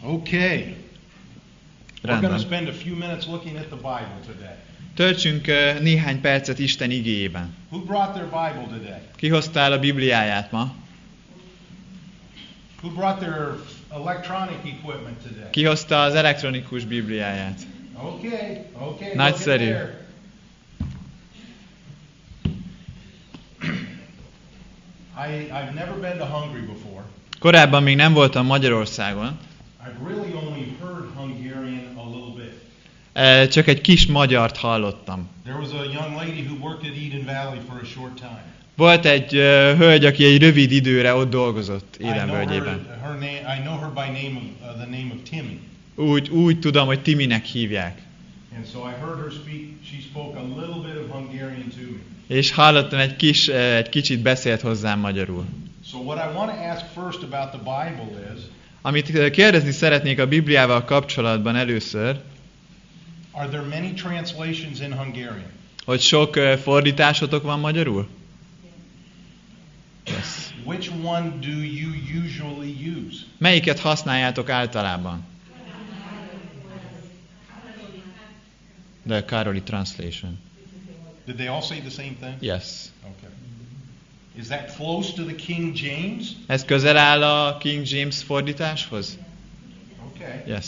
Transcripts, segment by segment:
Okay. We're going to Rendben. spend a few minutes looking at the Bible today. Töltsünk néhány percet Isten igéjében. Who brought their Bible today? Ki hozta el a Bibliáját ma? Who brought their electronic equipment today? Ki hozta az elektronikus Bibliáját? Okay. Nagyszerű. look at there. I've never been to Hungary before. Korábban még nem voltam Magyarországon. I've really only heard Hungarian a little bit. Csak egy kis magyart hallottam. There was a young lady who worked at Eden Valley for a short time. Volt egy hölgy, aki egy rövid időre ott dolgozott Éden völgyében. I know her by name of the name of Timmy. Úgy tudom, hogy Timinek hívják. And so I heard her speak. She spoke a little bit of Hungarian to me. És hallottam, egy kicsit beszélt hozzám magyarul. So what I want to ask first about the Bible is, Amit kérdezni szeretnék a Bibliával kapcsolatban először, are there many translations in Hungarian? hogy sok fordításotok van magyarul? Yes. Which one do you usually use? Melyiket használjátok általában? The Károli translation. Did they all say the same thing? Yes. Okay. Is that close to the King James? Ez közel áll a King James fordításhoz? Okay. Yes.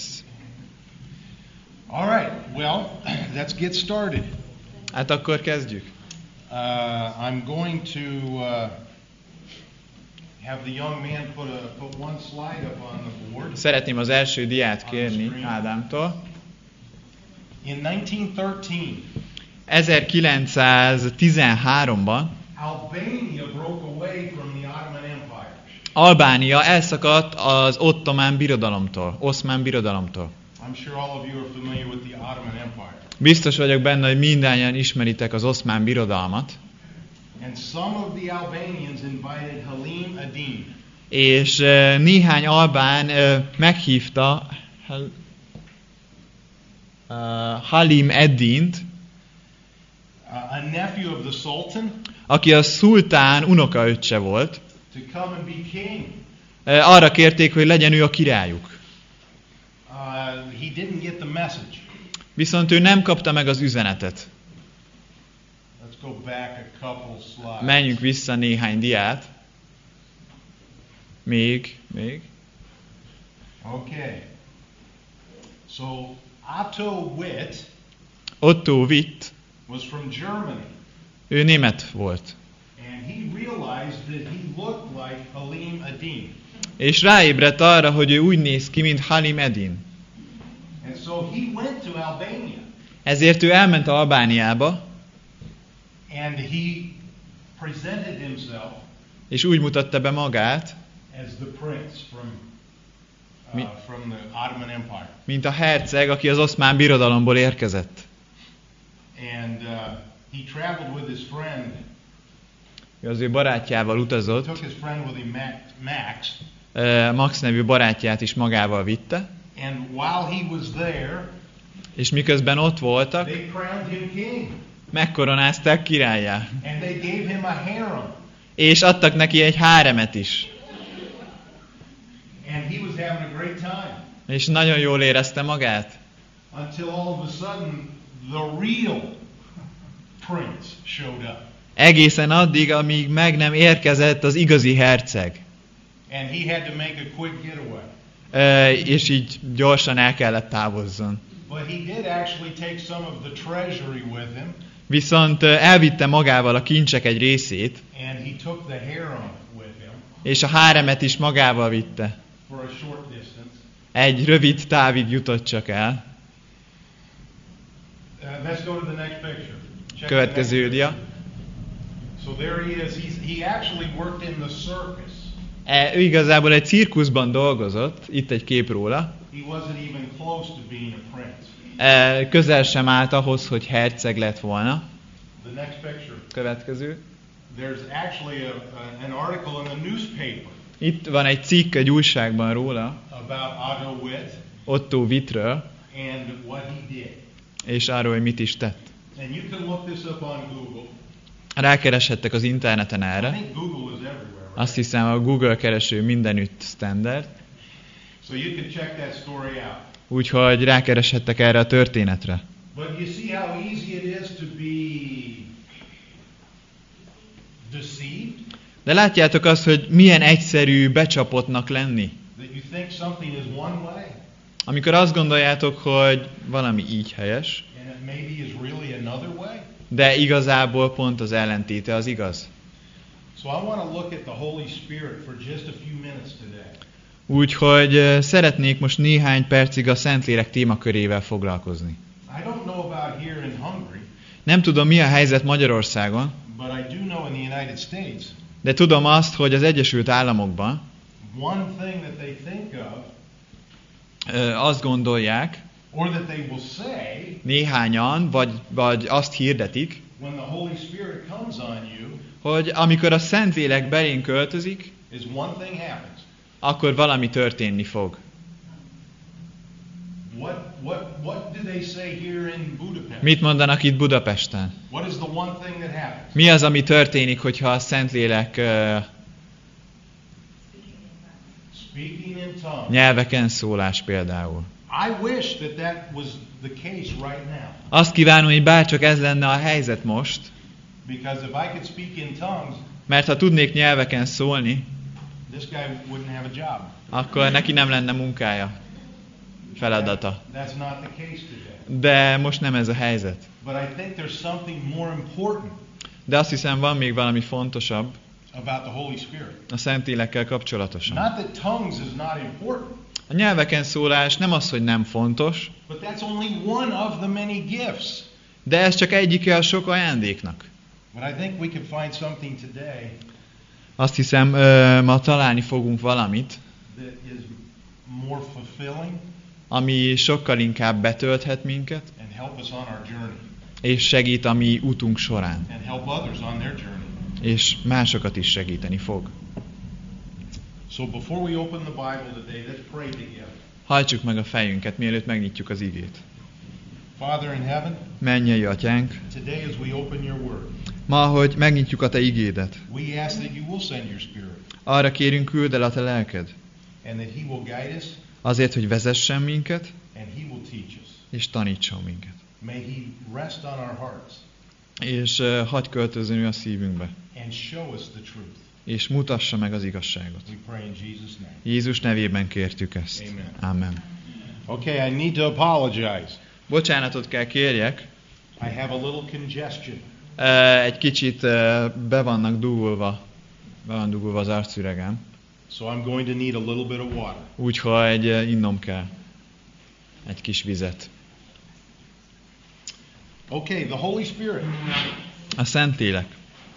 All right. Well, let's get started. Hát akkor kezdjük. I'm going to have the young man put one slide up on the board. Szeretném az első diát kérni Ádámtól. In 1913, 1913-ban Albania broke away from the Ottoman Empire. Albánia elszakadt az Oszmán birodalomtól. I'm sure all of you are familiar with the Ottoman Empire. Biztos vagyok benne, hogy mindannyian ismeritek az Oszmán birodalmat. And some of the Albanians invited Halim ad-Din. És néhány albán meghívta Halim ad-Dint, A nephew of the Sultan, aki a szultán unokaöccse volt. to come and be king. Arra kérték, hogy legyen ő a királyuk. He didn't get the message. Viszont ő nem kapta meg az üzenetet. Let's go back a couple slides. Menjünk vissza néhány diát. Még. Okay. So Otto Witt Otto Witt, was from Germany, ő német volt. and he realized that he looked like Halim ad-Din. És ráébredt arra, hogy ő úgy néz ki, mint Halim ad-Din. And so he went to Albania, Ezért ő elment Albániába, and he presented himself és úgy mutatta be magát, as the prince from the Ottoman Empire. mint a herceg, aki az Oszmán birodalomból érkezett. And he traveled with his friend. Ő az ő barátjával utazott, Took his friend with him, Max. Max nevű barátját is magával vitte, And while he was there, és miközben ott voltak, they crowned him king. megkoronázták királlyá. And they gave him a harem. És adtak neki egy háremet is. And he was having a great time. És nagyon jól érezte magát. Until all of a sudden, the real prince showed up. Egészen addig, amíg meg nem érkezett az igazi herceg. And he had to make a quick getaway. És így gyorsan el kellett távozzon. But he did actually take some of the treasury with him. Viszont elvitte magával a kincsek egy részét, And he took the harem with him és a háremet is magával vitte. for a short distance. Egy rövid távig jutott csak el. Let's go to the next picture. Check Következő the next dia. picture. So there he is. He actually worked in the circus. Ő igazából egy cirkuszban dolgozott, itt egy kép róla. He wasn't even close to being a prince. Közel sem állt ahhoz, hogy herceg lett volna. The next picture. Következő. There's actually an article in a newspaper Itt van egy cikk egy újságban róla, about Otto Witt Otto Wittről, and what he did. és arról, hogy mit is tett. And you can look this up on Google. Rákereshettek az interneten I erre. think Google is everywhere, right? Azt hiszem, a Google kereső mindenütt standard. So you can check that story out. Úgyhogy rákereshettek erre a történetre. But you see how easy it is to be deceived? De látjátok azt, hogy milyen egyszerű becsapottnak lenni. That you think something is one way Amikor azt gondoljátok, hogy valami így helyes, and it maybe is really another way. de igazából pont az ellentéte az igaz. So I want to look at the Holy Spirit for just a few minutes today. Úgyhogy szeretnék most néhány percig a Szentlélek témakörével foglalkozni. I don't know about here in Hungary, Nem tudom, mi a helyzet Magyarországon, but I do know in the United States, de tudom azt, hogy az Egyesült Államokban one thing that they think of, azt gondolják, or that they will say, néhányan, vagy azt hirdetik, when the Holy Spirit comes on you, hogy amikor a Szentlélek belénk költözik, is one thing happens. akkor valami történni fog. What do they say here in Budapest? Mit mondanak itt Budapesten? What is the one thing that happens? Mi az, ami történik, hogyha a Szentlélek Speaking in tongues. nyelveken szólás például? I wish that was the case right now. Azt kívánom, hogy bárcsak ez lenne a helyzet most, Because if I could speak in tongues, mert ha tudnék nyelveken szólni, this guy wouldn't have a job. akkor neki nem lenne munkája, feladata. That's not the case today. De most nem ez a helyzet. But I think there's something more important De azt hiszem, van még valami fontosabb about the Holy Spirit. a Szentlélekkel kapcsolatosan. Not that tongues is not important, A nyelveken szólás nem az, hogy nem fontos, but that's only one of the many gifts. de ez csak egyike a sok ajándéknak. But I think we can find something today Azt hiszem, ma találni fogunk valamit, that is more fulfilling ami sokkal inkább betölthet minket, and help us on our journey és segít a mi utunk során, and help others on their journey. és másokat is segíteni fog. So before we open the Bible today, let's pray together. Hajtsuk meg a fejünket, mielőtt megnyitjuk az igét. Father in heaven, Mennyei Atyánk, today as we open your word, ma, hogy megnyitjuk a Te igédet, we ask that you will send your Spirit arra kérünk, küld el a Te lelked, and that he will guide us azért, hogy vezessen minket, and he will teach us. és tanítson minket. May he rest on our hearts És hagyj költözön ő a szívünkbe, and show us the truth. és mutassa meg az igazságot. We pray in Jesus' name. Jézus nevében kértük ezt. Amen. Amen. Okay, I need to apologize. Bocsánatot kell kérjek, I have a little congestion. egy kicsit be van dugulva az arcüregem, So I'm going to need a little bit of water. úgyhogy innom kell egy kis vizet. Okay, the Holy Spirit. A Szentlélek.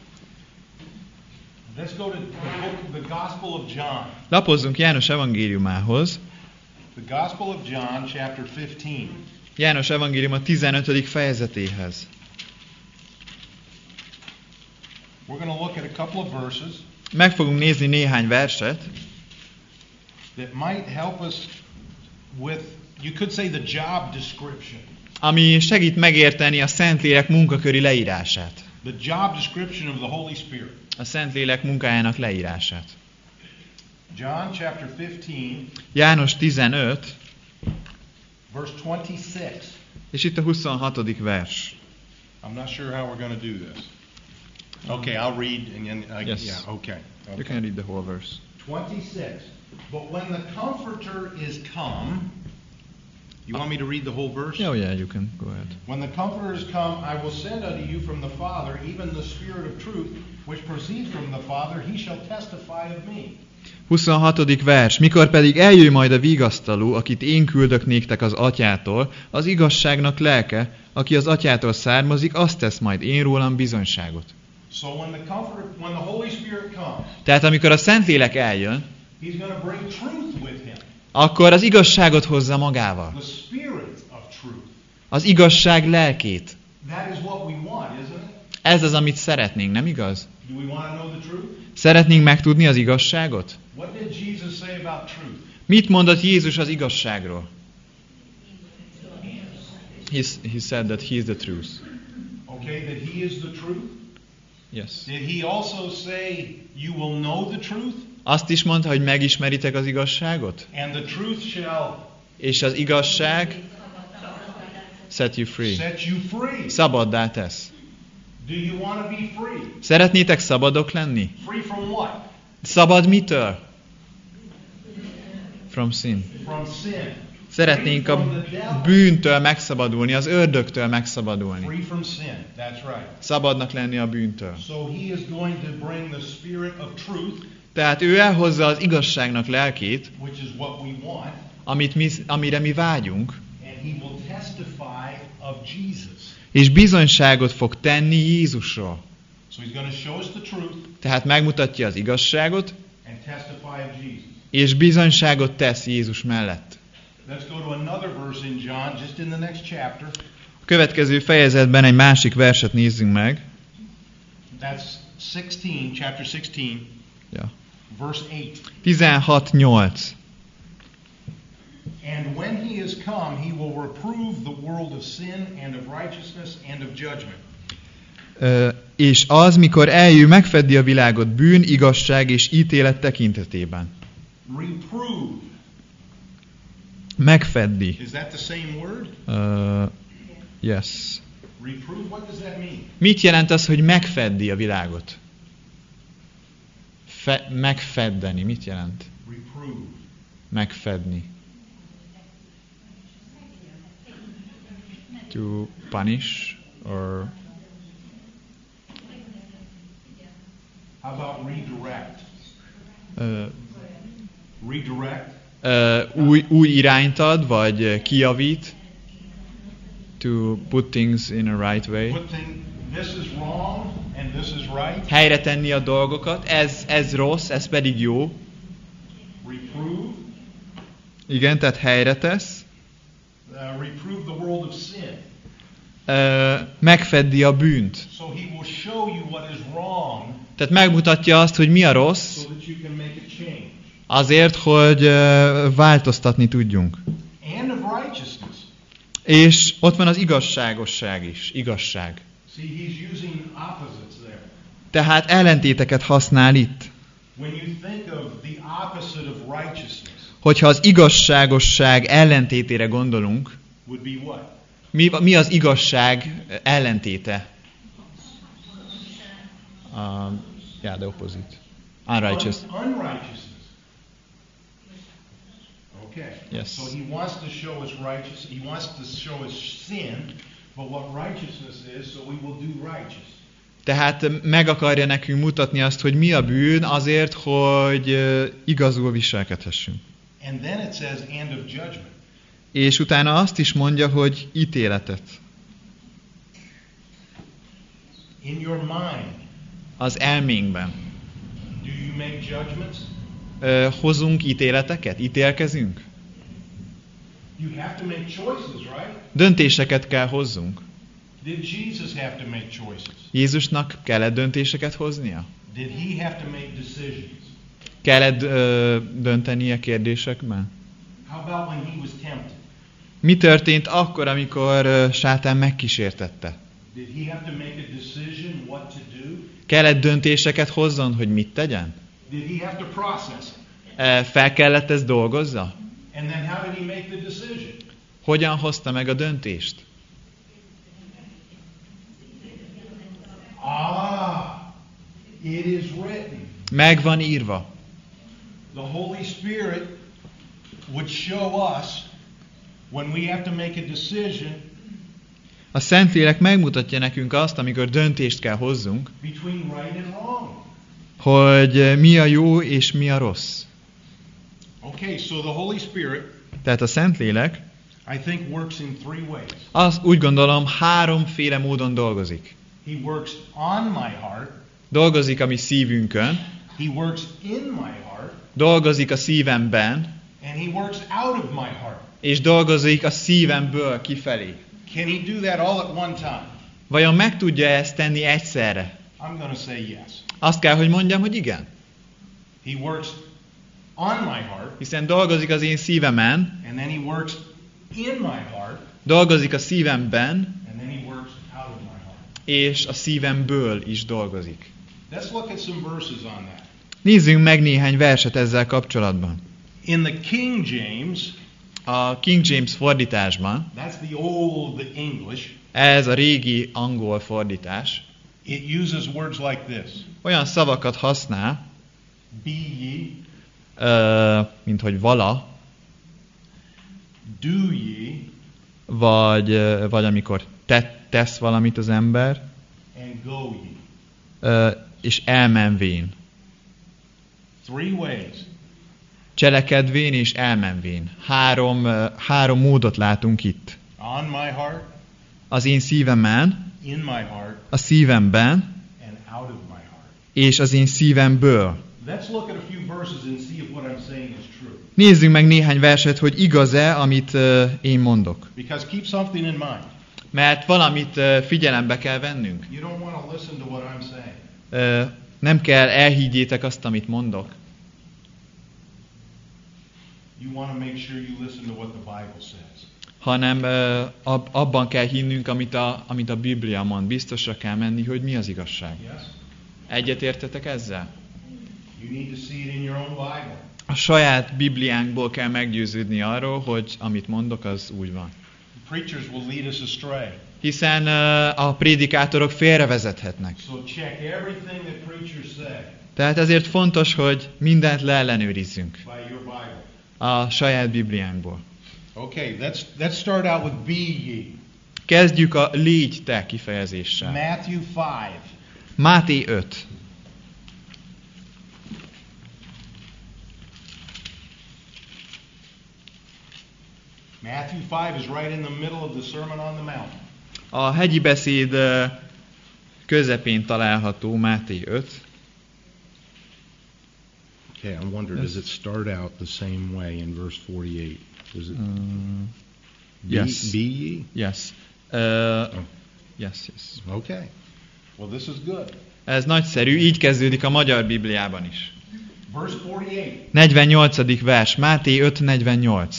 Let's go to the Gospel of John. Lapozzunk János evangéliumához. The Gospel of John, chapter 15. János evangélium a 15. fejezetéhez. We're going to look at a couple of verses Meg fogunk nézni néhány verset, that might help us with, you could say, the job description. ami segít megérteni a Szentlélek munkaköri leírását. The job description of the Holy Spirit. A Szentlélek munkájának leírását. John chapter 15, János 15, verse 26. és itt a 26. vers. I'm not sure how we're going to do this. Okay, I'll read and then Yes. yeah, okay. You can read the whole verse. 26. But when the Comforter is come, you want me to read the whole verse? Yeah, you can go ahead. When the Comforter is come, I will send unto you from the Father, even the Spirit of truth, which proceeds from the Father, he shall testify of me. 26. vers. Mikor pedig eljön majd a vigasztaló, akit én küldök néktek az atyától, az igazságnak lelke, aki az atyától származik, azt tesz majd én rólam bizonyságot. So when the Holy Spirit comes, Tehát amikor a Szentlélek eljön, he's going to bring truth with him. akkor az igazságot hozza magával. The Spirit of truth. Az igazság lelkét. That is what we want, isn't it? Ez az, amit szeretnénk, nem igaz? Do we want to know the truth? Szeretnénk megtudni az igazságot? What did Jesus say about truth? Mit mondott Jézus az igazságról? He said that he is the truth. Okay, that he is the truth. Yes. Did he also say you will know the truth? Azt is mondta, hogy megismeritek az igazságot? And the truth shall És az igazság set you free. set you free. Szabaddá tesz. Do you want to be free? Szeretnétek szabadok lenni? Free from what? Szabad mitől? From sin. From sin. Szeretnénk Free a from the devil. bűntől megszabadulni, az ördögtől megszabadulni. Free from sin. That's right. Szabadnak lenni a bűntől. So he is going to bring the spirit of truth, Tehát ő elhozza az igazságnak lelkét, which is what we want, amire mi vágyunk, and he will testify of Jesus. és bizonyságot fog tenni Jézusról. So he's going to show us the truth Tehát megmutatja az igazságot, and testify of Jesus. és bizonyságot tesz Jézus mellett. Let's go to another verse in John, just in the next chapter. A következő fejezetben egy másik verset nézzünk meg. That's 16, chapter 16, Ja. verse 8. 16:8. And when he is come, he will reprove the world of sin and of righteousness and of judgment. És az, mikor eljön, megfeddi a világot bűn, igazság és ítélet tekintetében. Reprove. Megfeddi. Is that the same word? Yes. Reprove, what does that mean? Mit jelent az, hogy megfeddi a világot? Megfeddeni. Mit jelent? Reprove. Megfedni. To punish or How about redirect? Redirect. új irányt ad, vagy kijavít. To put things in a right way. This is wrong and this is right. Helyre tenni a dolgokat. Ez rossz, ez pedig jó. Reprove. Igen, tehát helyre tesz. Reprove the world of sin. Megfeddi a bűnt. So he will show you what is wrong. Tehát megmutatja azt, hogy mi a rossz, So that you can make a change. azért, hogy változtatni tudjunk. And of righteousness. És ott van az igazságosság is. Igazság. See, he's using opposites there. Tehát ellentéteket használ itt. When you think of the opposite of righteousness, Hogyha az igazságosság ellentétére gondolunk, would be what? mi az igazság ellentéte? The opposite. Unrighteous. Unrighteousness. Okay. Yes. So he wants to show us righteous. He wants to show us sin, but what righteousness is, so we will do righteous. Tehát meg akarja nekünk mutatni azt, hogy mi a bűn azért, hogy igazul viselkedhessünk. And then it says, and of judgment. És utána azt is mondja, hogy ítéletet. In your mind, Az elménkben. do you make judgments? Hozunk ítéleteket? Ítélkezünk? You have to make choices, right? Döntéseket kell hozzunk. Did Jesus have to make choices? Jézusnak kellett döntéseket hoznia? Did he have to make decisions? Kellett döntenie kérdésekben? How about when he was tempted? Mi történt akkor, amikor sátán megkísértette? Did he have to make a decision what to do? Kellett döntéseket hozzon, hogy mit tegyen? Did he have to process it? Fel kellett ezt dolgozza? And then how did he make the decision? Hogyan hozta meg a döntést? It is written. Meg van írva. The Holy Spirit would show us when we have to make a decision A Szentlélek megmutatja nekünk azt, amikor döntést kell hozzunk, between right and wrong. hogy mi a jó és mi a rossz. Okay, so the Holy Spirit, Tehát a Szentlélek, I think, works in three ways. az úgy gondolom háromféle módon dolgozik. He works on my heart. Dolgozik a mi szívünkön, He works in my heart. dolgozik a szívemben, And he works out of my heart. és dolgozik a szívemből kifelé. Can he do that all at one time? Vajon meg tudja ezt tenni egyszerre? I'm going to say yes. Azt kell, hogy mondjam, hogy igen. He works on my heart, Hiszen dolgozik az én szívemen, and then he works in my heart, dolgozik a szívemben, and then he works out of my heart. és a szívemből is dolgozik. Let's look at some verses on that. Nézzünk meg néhány verset ezzel kapcsolatban. In the King James, A King James fordításban, that's the old English, ez a régi angol fordítás, it uses words like this. olyan szavakat használ, Be ye, mint hogy vala, do ye, vagy amikor tesz valamit az ember, and go ye. És elmenvén. 3 ways. Cselekedvén és elmenvén. Három módot látunk itt. On my heart, Az én szívemen, in my heart, a szívemben, and out of my heart. és az én szívemből. Let's look at a few verses and see if what I'm saying is true. Nézzünk meg néhány verset, hogy igaz-e, amit én mondok. Because keep something in mind. Mert valamit figyelembe kell vennünk. You don't want to listen to what I'm saying. Nem kell elhiggyétek azt, amit mondok, You want to make sure you listen to what the Bible says. hanem abban kell hinnünk, amit a Biblia mond. Biztosra kell menni, hogy mi az igazság. Yes? Egyetértetek ezzel? You need to see it in your own Bible. A saját Bibliánkból kell meggyőződni arról, hogy amit mondok, az úgy van. Preachers will lead us astray. Hiszen a prédikátorok félrevezethetnek. So check everything that preachers say Tehát ezért fontos, hogy mindent leellenőrizzünk by your Bible. a saját Bibliánkból. Okay, let's start out with be ye. Kezdjük a légy te kifejezéssel. Matthew 5. Máté 5. Matthew 5 is right in the middle of the Sermon on the Mount. A hegyi beszéd közepén található Máté 5. Okay, I wonder, does it start out the same way in verse 48? Does it Yes. be ye? Yes. Yes. Okay. Well, this is good. Ez nagyszerű, így kezdődik a magyar Bibliában is. Verse 48. 48. vers, Máté 5:48.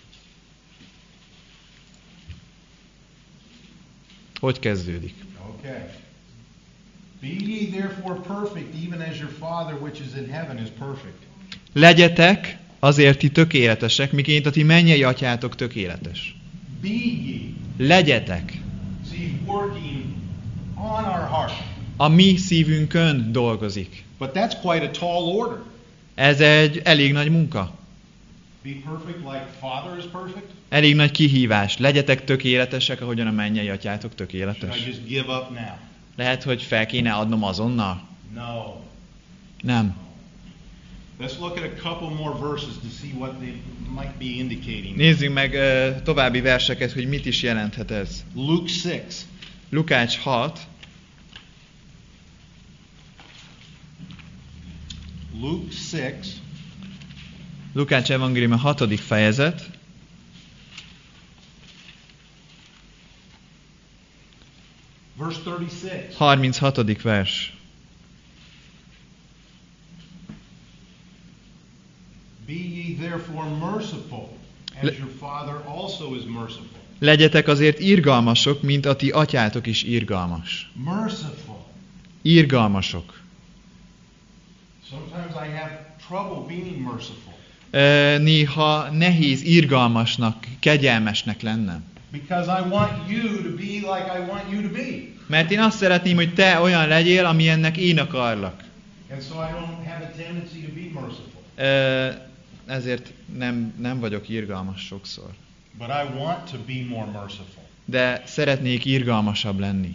Hogy kezdődik? Okay. Be ye therefore perfect, even as your Father which is in heaven is perfect. Legyetek azért ti tökéletesek, miként a ti mennyei atyátok tökéletes. Be ye. Legyetek. See, he's working on our heart. A mi szívünkön dolgozik. But that's quite a tall order. Ez egy elég nagy munka. Be perfect like Father is perfect? Elég nagy kihívás. Legyetek tökéletesek, ahogyan a mennyei atyátok Should tökéletes. I just give up now? Lehet, hogy fel kéne adnom azonnal? No. Nem. Let's look at a couple more verses to see what they might be indicating. Nézzük meg további verseket, hogy mit is jelenthet ez. Luke 6. Lukács 6. Luke 6. Lukács evangélium 6. fejezet. Verse 36. 36. vers. Be ye therefore merciful, as your Father also is merciful. Legyetek azért irgalmasok, mint a ti atyátok is irgalmas. Merciful. Irgalmasok. Sometimes I have trouble being merciful Néha nehéz irgalmasnak, kegyelmesnek lennem. because I want you to be like I want you to be. Mert én azt szeretném, hogy te olyan legyél, amilyennek én akarlak. And so I don't have a tendency to be merciful. Ezért nem vagyok irgalmas sokszor. But I want to be more merciful. De szeretnék irgalmasabb lenni.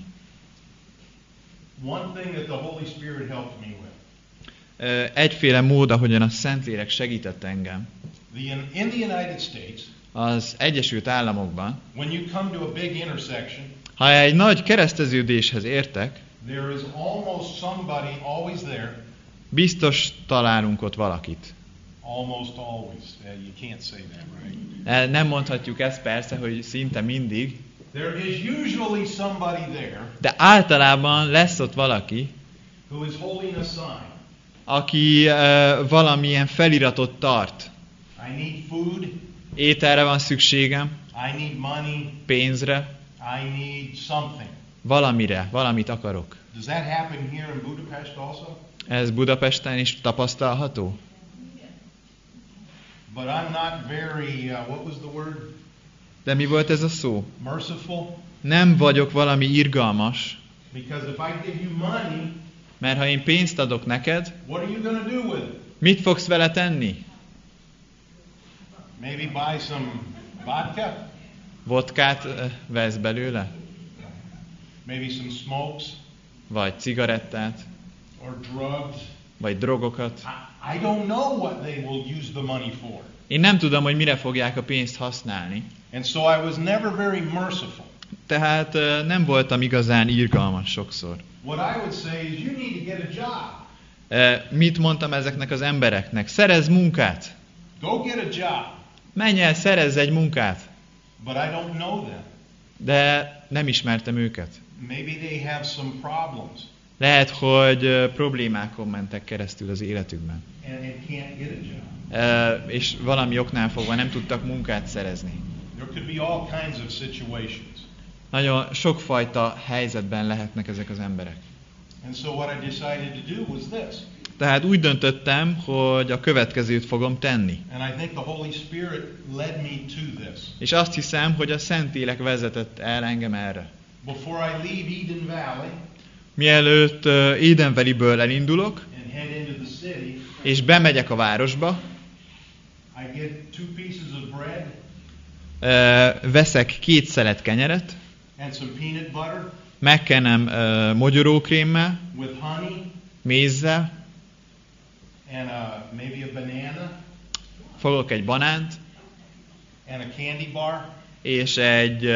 One thing that the Holy Spirit helped me with. Egyféle mód, ahogyan a Szentlélek segített engem. In the United States, Az Egyesült Államokban, when you come to a big intersection, ha egy nagy kereszteződéshez értek, there is almost somebody always there. biztos találunk ott valakit. Almost always. You can't say that, right? Nem mondhatjuk ezt persze, hogy szinte mindig, There is usually somebody there de általában lesz ott valaki, who is holding a sign. aki valamilyen feliratot tart. I need food. Ételre van szükségem, I need money. pénzre, I need something. valamit akarok. Does that happen here in Budapest also? Ez Budapesten is tapasztalható? But I'm not very, what was the word? De mi volt ez a szó? Merciful. Nem vagyok valami irgalmas, Because if I give you money, mert ha én pénzt adok neked, what are you going to do with it? mit fogsz vele tenni? Maybe buy some vodka? Vodkát vesz belőle? Maybe some smokes? Vagy cigarettát? Or drugs? Vagy drogokat? I don't know what they will use the money for. Én nem tudom, hogy mire fogják a pénzt használni. And so I was never very merciful. Tehát nem voltam igazán irgalmas sokszor. What I would say is you need to get a job. Mit mondtam ezeknek az embereknek? Szerezz munkát! Go get a job. Menj el, szerezz egy munkát! But I don't know them. De nem ismertem őket. Maybe they have some problems Lehet, hogy problémákon mentek keresztül az életükben. and can't get a job. És valami oknál fogva nem tudtak munkát szerezni. There could be all kinds of situations. Nagyon sokfajta helyzetben lehetnek ezek az emberek. And so what I decided to do was this. Tehát úgy döntöttem, hogy a következőt fogom tenni. And I think the Holy Spirit led me to this. És azt hiszem, hogy a Szentlélek vezetett el engem erre. Before I leave Eden Valley Mielőtt Eden Valley-ből elindulok, and head into the city, és bemegyek a városba, I get 2 pieces of bread veszek 2 szelet kenyeret, and some peanut butter megkenem mogyorókrémmel, with honey mézzel, and maybe a banana fogok egy banánt, and a candy bar. és egy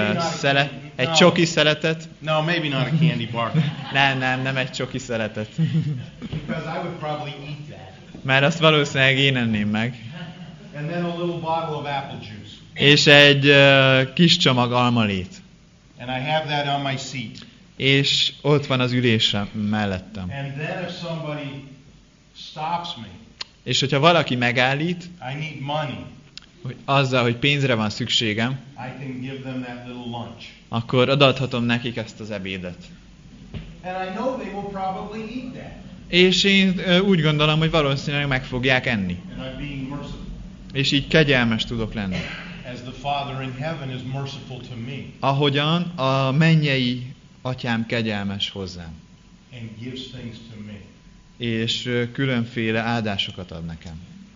csoki szeletet. No, maybe not a candy bar. Nem egy csoki szeletet. Because I would probably eat that. Mert azt valószínűleg én enném meg. And then a little bottle of apple juice. És egy kis csomag almalét. And I have that on my seat. És ott van az ülésem mellettem. And then if somebody stops me, És hogyha valaki megállít, I need money. hogy azzal, hogy pénzre van szükségem, I can give them that little lunch. akkor odaadhatom nekik ezt az ebédet. And I know they will probably eat that. És én úgy gondolom, hogy valószínűleg meg fogják enni. And I'm being merciful. És így kegyelmes tudok lenni. As the Father in heaven is merciful to me Ahogyan a mennyei atyám kegyelmes hozzám. and gives things to me. És különféle áldásokat ad nekem.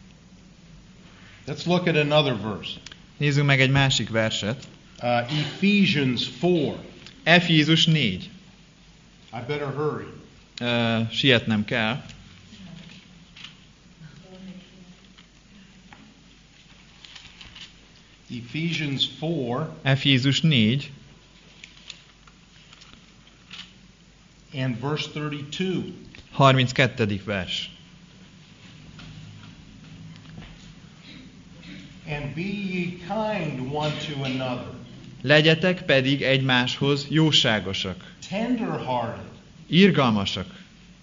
Let's look at another verse. Nézzük meg egy másik verset. Ephesians 4. Efézus 4. I better hurry. Sietnem kell. Ephesians 4 Efézus 4. and verse 32. 32. vers. And be ye kind one to another, Legyetek pedig egymáshoz jóságosak, tender-hearted, irgalmasak,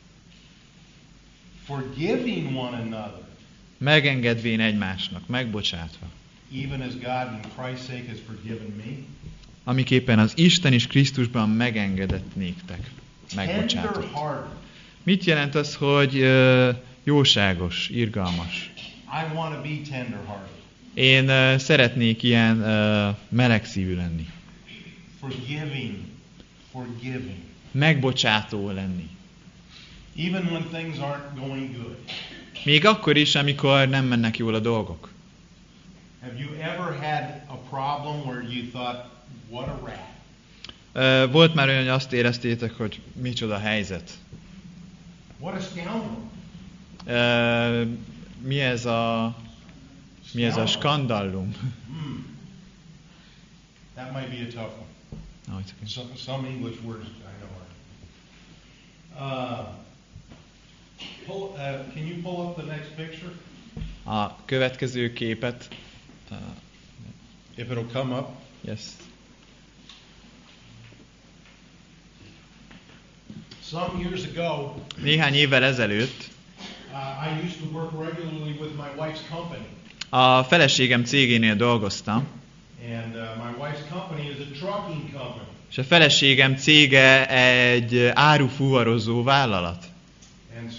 forgiving one another, megengedvén egymásnak, megbocsátva. even as God in Christ's sake has forgiven me. Amiképpen az Isten is Krisztusban megengedett néktek, megbocsátott. Tender-hearted. Mit jelent az, hogy jóságos, irgalmas? I want to be tender-hearted. Én szeretnék ilyen melegszívű lenni. Forgiving. Megbocsátó lenni. Even when things aren't going good. Még akkor is, amikor nem mennek jól a dolgok. Have you ever had a problem where you thought, what a rat? Volt már olyan, hogy azt éreztétek, hogy micsoda helyzet. What a scoundrel. Mi ez a skandallum? That might be a tough one. No, it's okay. Some English words I know are. Can you pull up the next picture? A következő képet. If it'll come up. Yes. Some years ago, Néhány évvel ezelőtt I used to work regularly with my wife's company. a feleségem cégénél dolgoztam, And my wife's company is a trucking company. és a feleségem cége egy árufuvarozó vállalat. And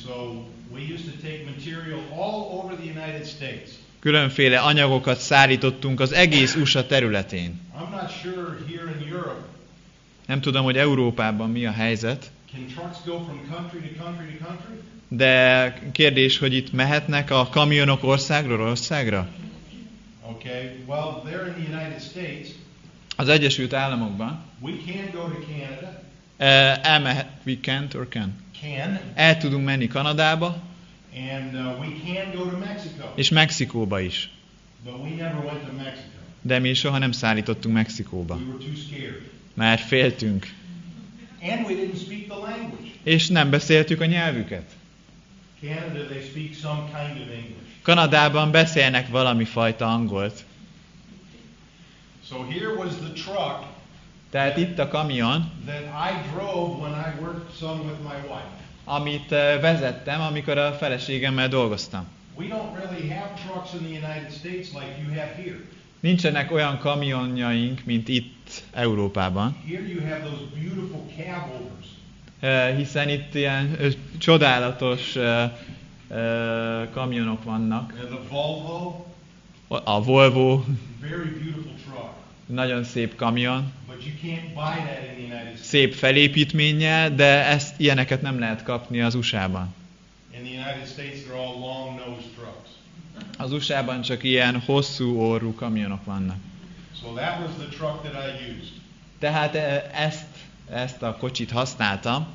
so we used to take material all over the United States. Különféle anyagokat szállítottunk az egész USA területén. I'm not sure here in Europe, Nem tudom, hogy Európában mi a helyzet, can trucks go from country to country to country? de kérdés, hogy itt mehetnek a kamionok országról országra? Okay, well, there in the United States, Az Egyesült Államokban we can go to Canada. we can't or can? Can. El tudunk menni Kanadába, And we can go to Mexico. és Mexikóba is. But we never went to Mexico. De mi soha nem szállítottunk Mexikóba, We were too scared. mert féltünk, And we didn't speak the language. és nem beszéltük a nyelvüket. Canada, they speak some kind of English. Kanadában beszélnek valami fajta angolt. So here was the truck Tehát itt a kamion, that I drove when I worked some with my wife. amit vezettem, amikor a feleségemmel dolgoztam. We don't really have trucks in the United States like you have here. Nincsenek olyan kamionjaink, mint itt Európában, Here you have those beautiful cab overs. hiszen itt ilyen csodálatos kamionok vannak. And the Volvo, A Volvo, very beautiful truck. nagyon szép kamion, But you can't buy that in the United States. szép felépítménnyel, de ilyeneket nem lehet kapni az USA-ban. In the United States, they're all long-nosed trucks. Az USA-ban csak ilyen hosszú orrú kamionok vannak. So that was the truck that I used. Tehát ezt a kocsit használtam,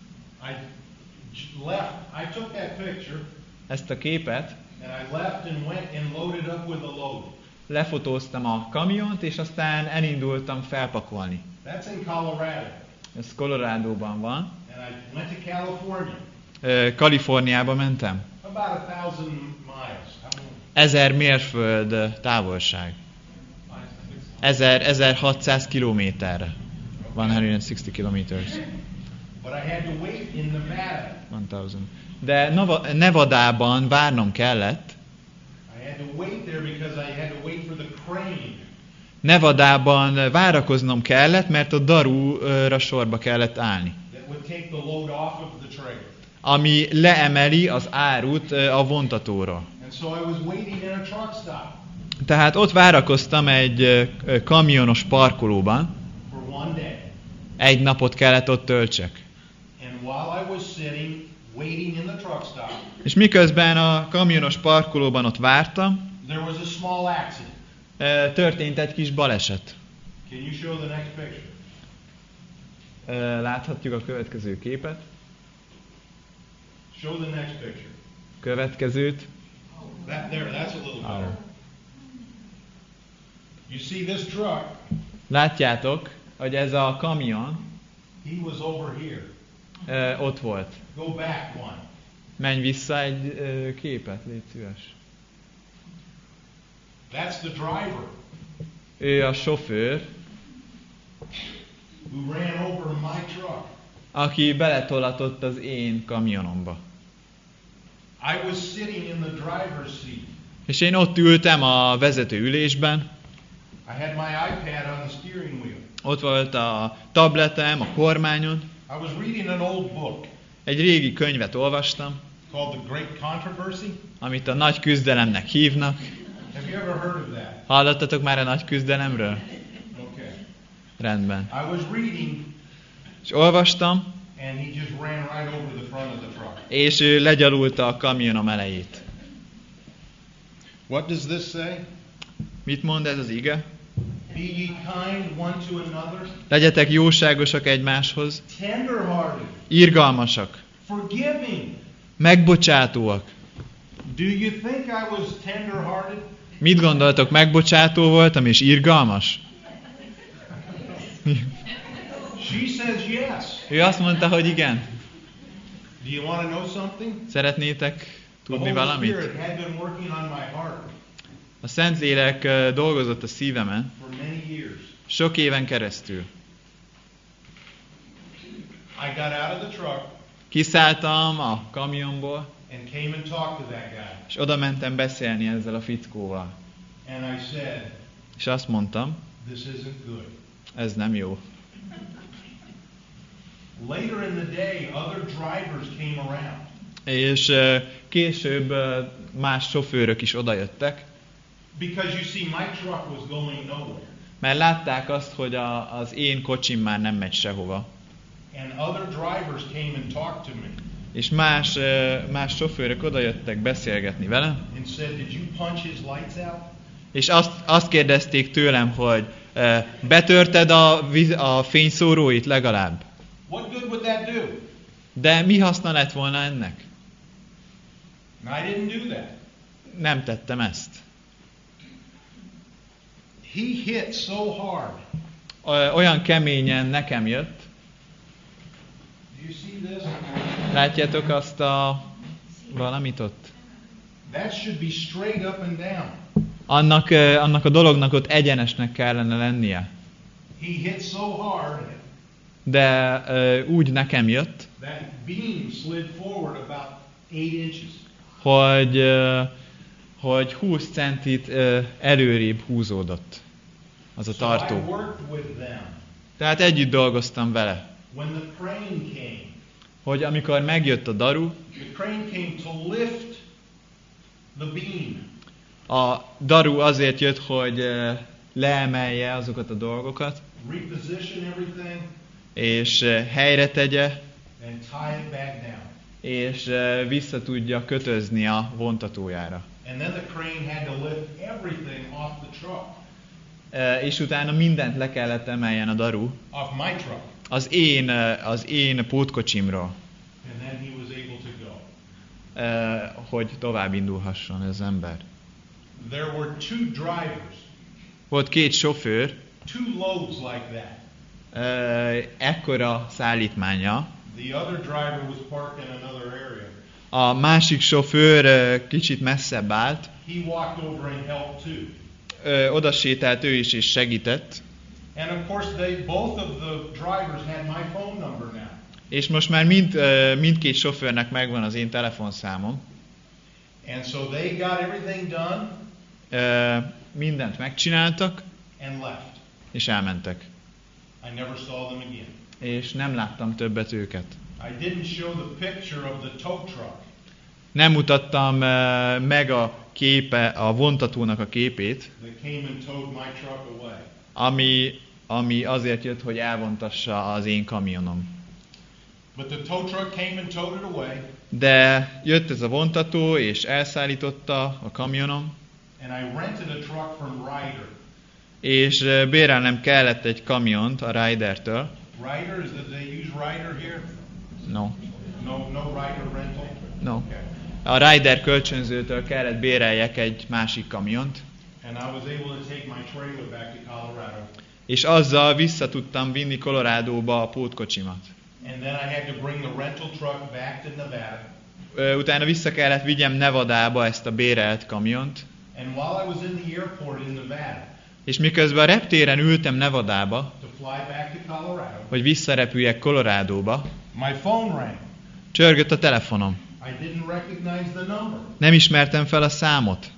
I took that picture ezt a képet, and I left and went and loaded up with a load. lefotóztam a kamiont, és aztán elindultam felpakolni. That's in Colorado. Ez Coloradóban van. And I went to California. Kaliforniába mentem. About 1,000 miles. 1000 mérföld távolság. 1600 kilométerre. 160 kilometers. But I had to wait in Nevada. 1000. De Nevadában várnom kellett. I had to wait there because I had to wait for the crane. Nevadában várakoznom kellett, mert a darúra sorba kellett állni, That would take the load off of the trailer. ami leemeli az árut a vontatóról. And so I was waiting in a truck stop Tehát ott várakoztam egy kamionos parkolóban, for one day. egy napot kellett ott töltsek. And while I was sitting, waiting in the truck stop, És miközben a kamionos parkolóban ott vártam, there was a small accident. történt egy kis baleset. Can you show the next picture? Láthatjuk a következő képet. Show the next picture. Következőt. That's a little better. You see this truck? Látjátok, hogy ez a kamion He was over here. ott volt. Go back one. Menj vissza egy képet, légy szíves. That's the driver Ő a sofőr, who ran over my truck. aki beletolatott az én kamionomba. I was sitting in the driver's seat. És én ott ültem a vezető ülésben, I had my iPad on the steering wheel. ott volt a tabletem a kormányon, I was reading an old book egy régi könyvet olvastam, called The Great Controversy. amit a nagy küzdelemnek hívnak. Have you ever heard of that? Hallottatok már a nagy küzdelemről? Okay. Rendben. I was reading, És olvastam, and he just ran right over the front of the truck. és ő legyalulta a kamionom elejét. What does this say? Mit mond ez az ige? Be ye kind one to another, Legyetek jóságosak egymáshoz, tender-hearted, irgalmasak, forgiving. megbocsátóak. Do you think I was tender-hearted? Mit gondoltok, megbocsátó voltam és irgalmas? She says yes. Ő azt mondta, hogy igen. Do you want to know something? Szeretnétek The tudni Holy valamit? Spirit had been working on my heart A Szentlélek dolgozott a szívemen for many years. sok éven keresztül. I got out of the truck Kiszálltam a kamionból, and came and talked to that guy. és oda mentem beszélni ezzel a fickóval. And I said, És azt mondtam, this isn't good. ez nem jó. Later in the day, other drivers came around. És később más sofőrök is odajöttek, Because you see, my truck was going nowhere. mert látták azt, hogy az én kocsim már nem megy sehova. And other drivers came and talked to me És más sofőrök odajöttek beszélgetni velem, and said, "Did you punch his lights out?" és azt kérdezték tőlem, hogy betörted a fényszóróit legalább? What good would that do? De mi haszna lett volna ennek? And I didn't do that. Nem tettem ezt. He hit so hard. Olyan keményen nekem jött. Do you see this? Látjátok azt a valamit ott? That should be straight up and down. Annak a dolognak ott egyenesnek kellene lennie. He hit so hard De úgy nekem jött, that beam slid forward about 8 inches. hogy 20 centit előrébb húzódott az a So I tartó. worked with them. Tehát együtt dolgoztam vele. When the crane came, Hogy amikor megjött a daru, the crane came to lift the beam. a daru azért jött, hogy leemelje azokat a dolgokat, Reposition everything és helyre tegye, and tie it back down. és vissza tudja kötözni a vontatójára. And then the crane had to lift everything off the truck, És utána mindent le kellett emeljen a daru off my truck. az én pótkocsimról, And then he was able to go. hogy tovább indulhasson az ember. There were 2 drivers, Volt 2 sofőr, 2 loads like that. ekkora szállítmánya. The other driver was parked in another area. A másik sofőr kicsit messzebb állt, He walked over and helped too. oda sétált ő is és segített, And of course, both of the drivers had my phone number now. és most már mindkét sofőrnek megvan az én telefonszámom. And so they got everything done Mindent megcsináltak, and left. és elmentek. I never saw them again. És nem láttam többet őket. I didn't show the picture of the tow truck. Nem mutattam meg a vontatónak a képét, That came and towed my truck away. ami azért jött, hogy elvontassa az én kamionom. But the tow truck came and towed it away, De jött ez a vontató, és elszállította a kamionom, and I rented a truck from Ryder. és bérelnem kellett egy kamiont a Rydertől. Ryder, is that they use Ryder here? No. No Ryder rental? No. Okay. A Ryder kölcsönzőtől kellett béreljek egy másik kamiont, And I was able to take my trailer back to Colorado. és azzal vissza tudtam vinni Coloradóba a pótkocsimat. And then I had to bring the rental truck back to Nevada. Utána vissza kellett vigyem Nevadába ezt a bérelt kamiont, And while I was in the airport in Nevada, és miközben a reptéren ültem Nevadába, to fly back to Colorado, hogy visszarepüljek Coloradóba, my phone rang. csörgött a telefonom. I didn't recognize the number, Nem ismertem fel a számot.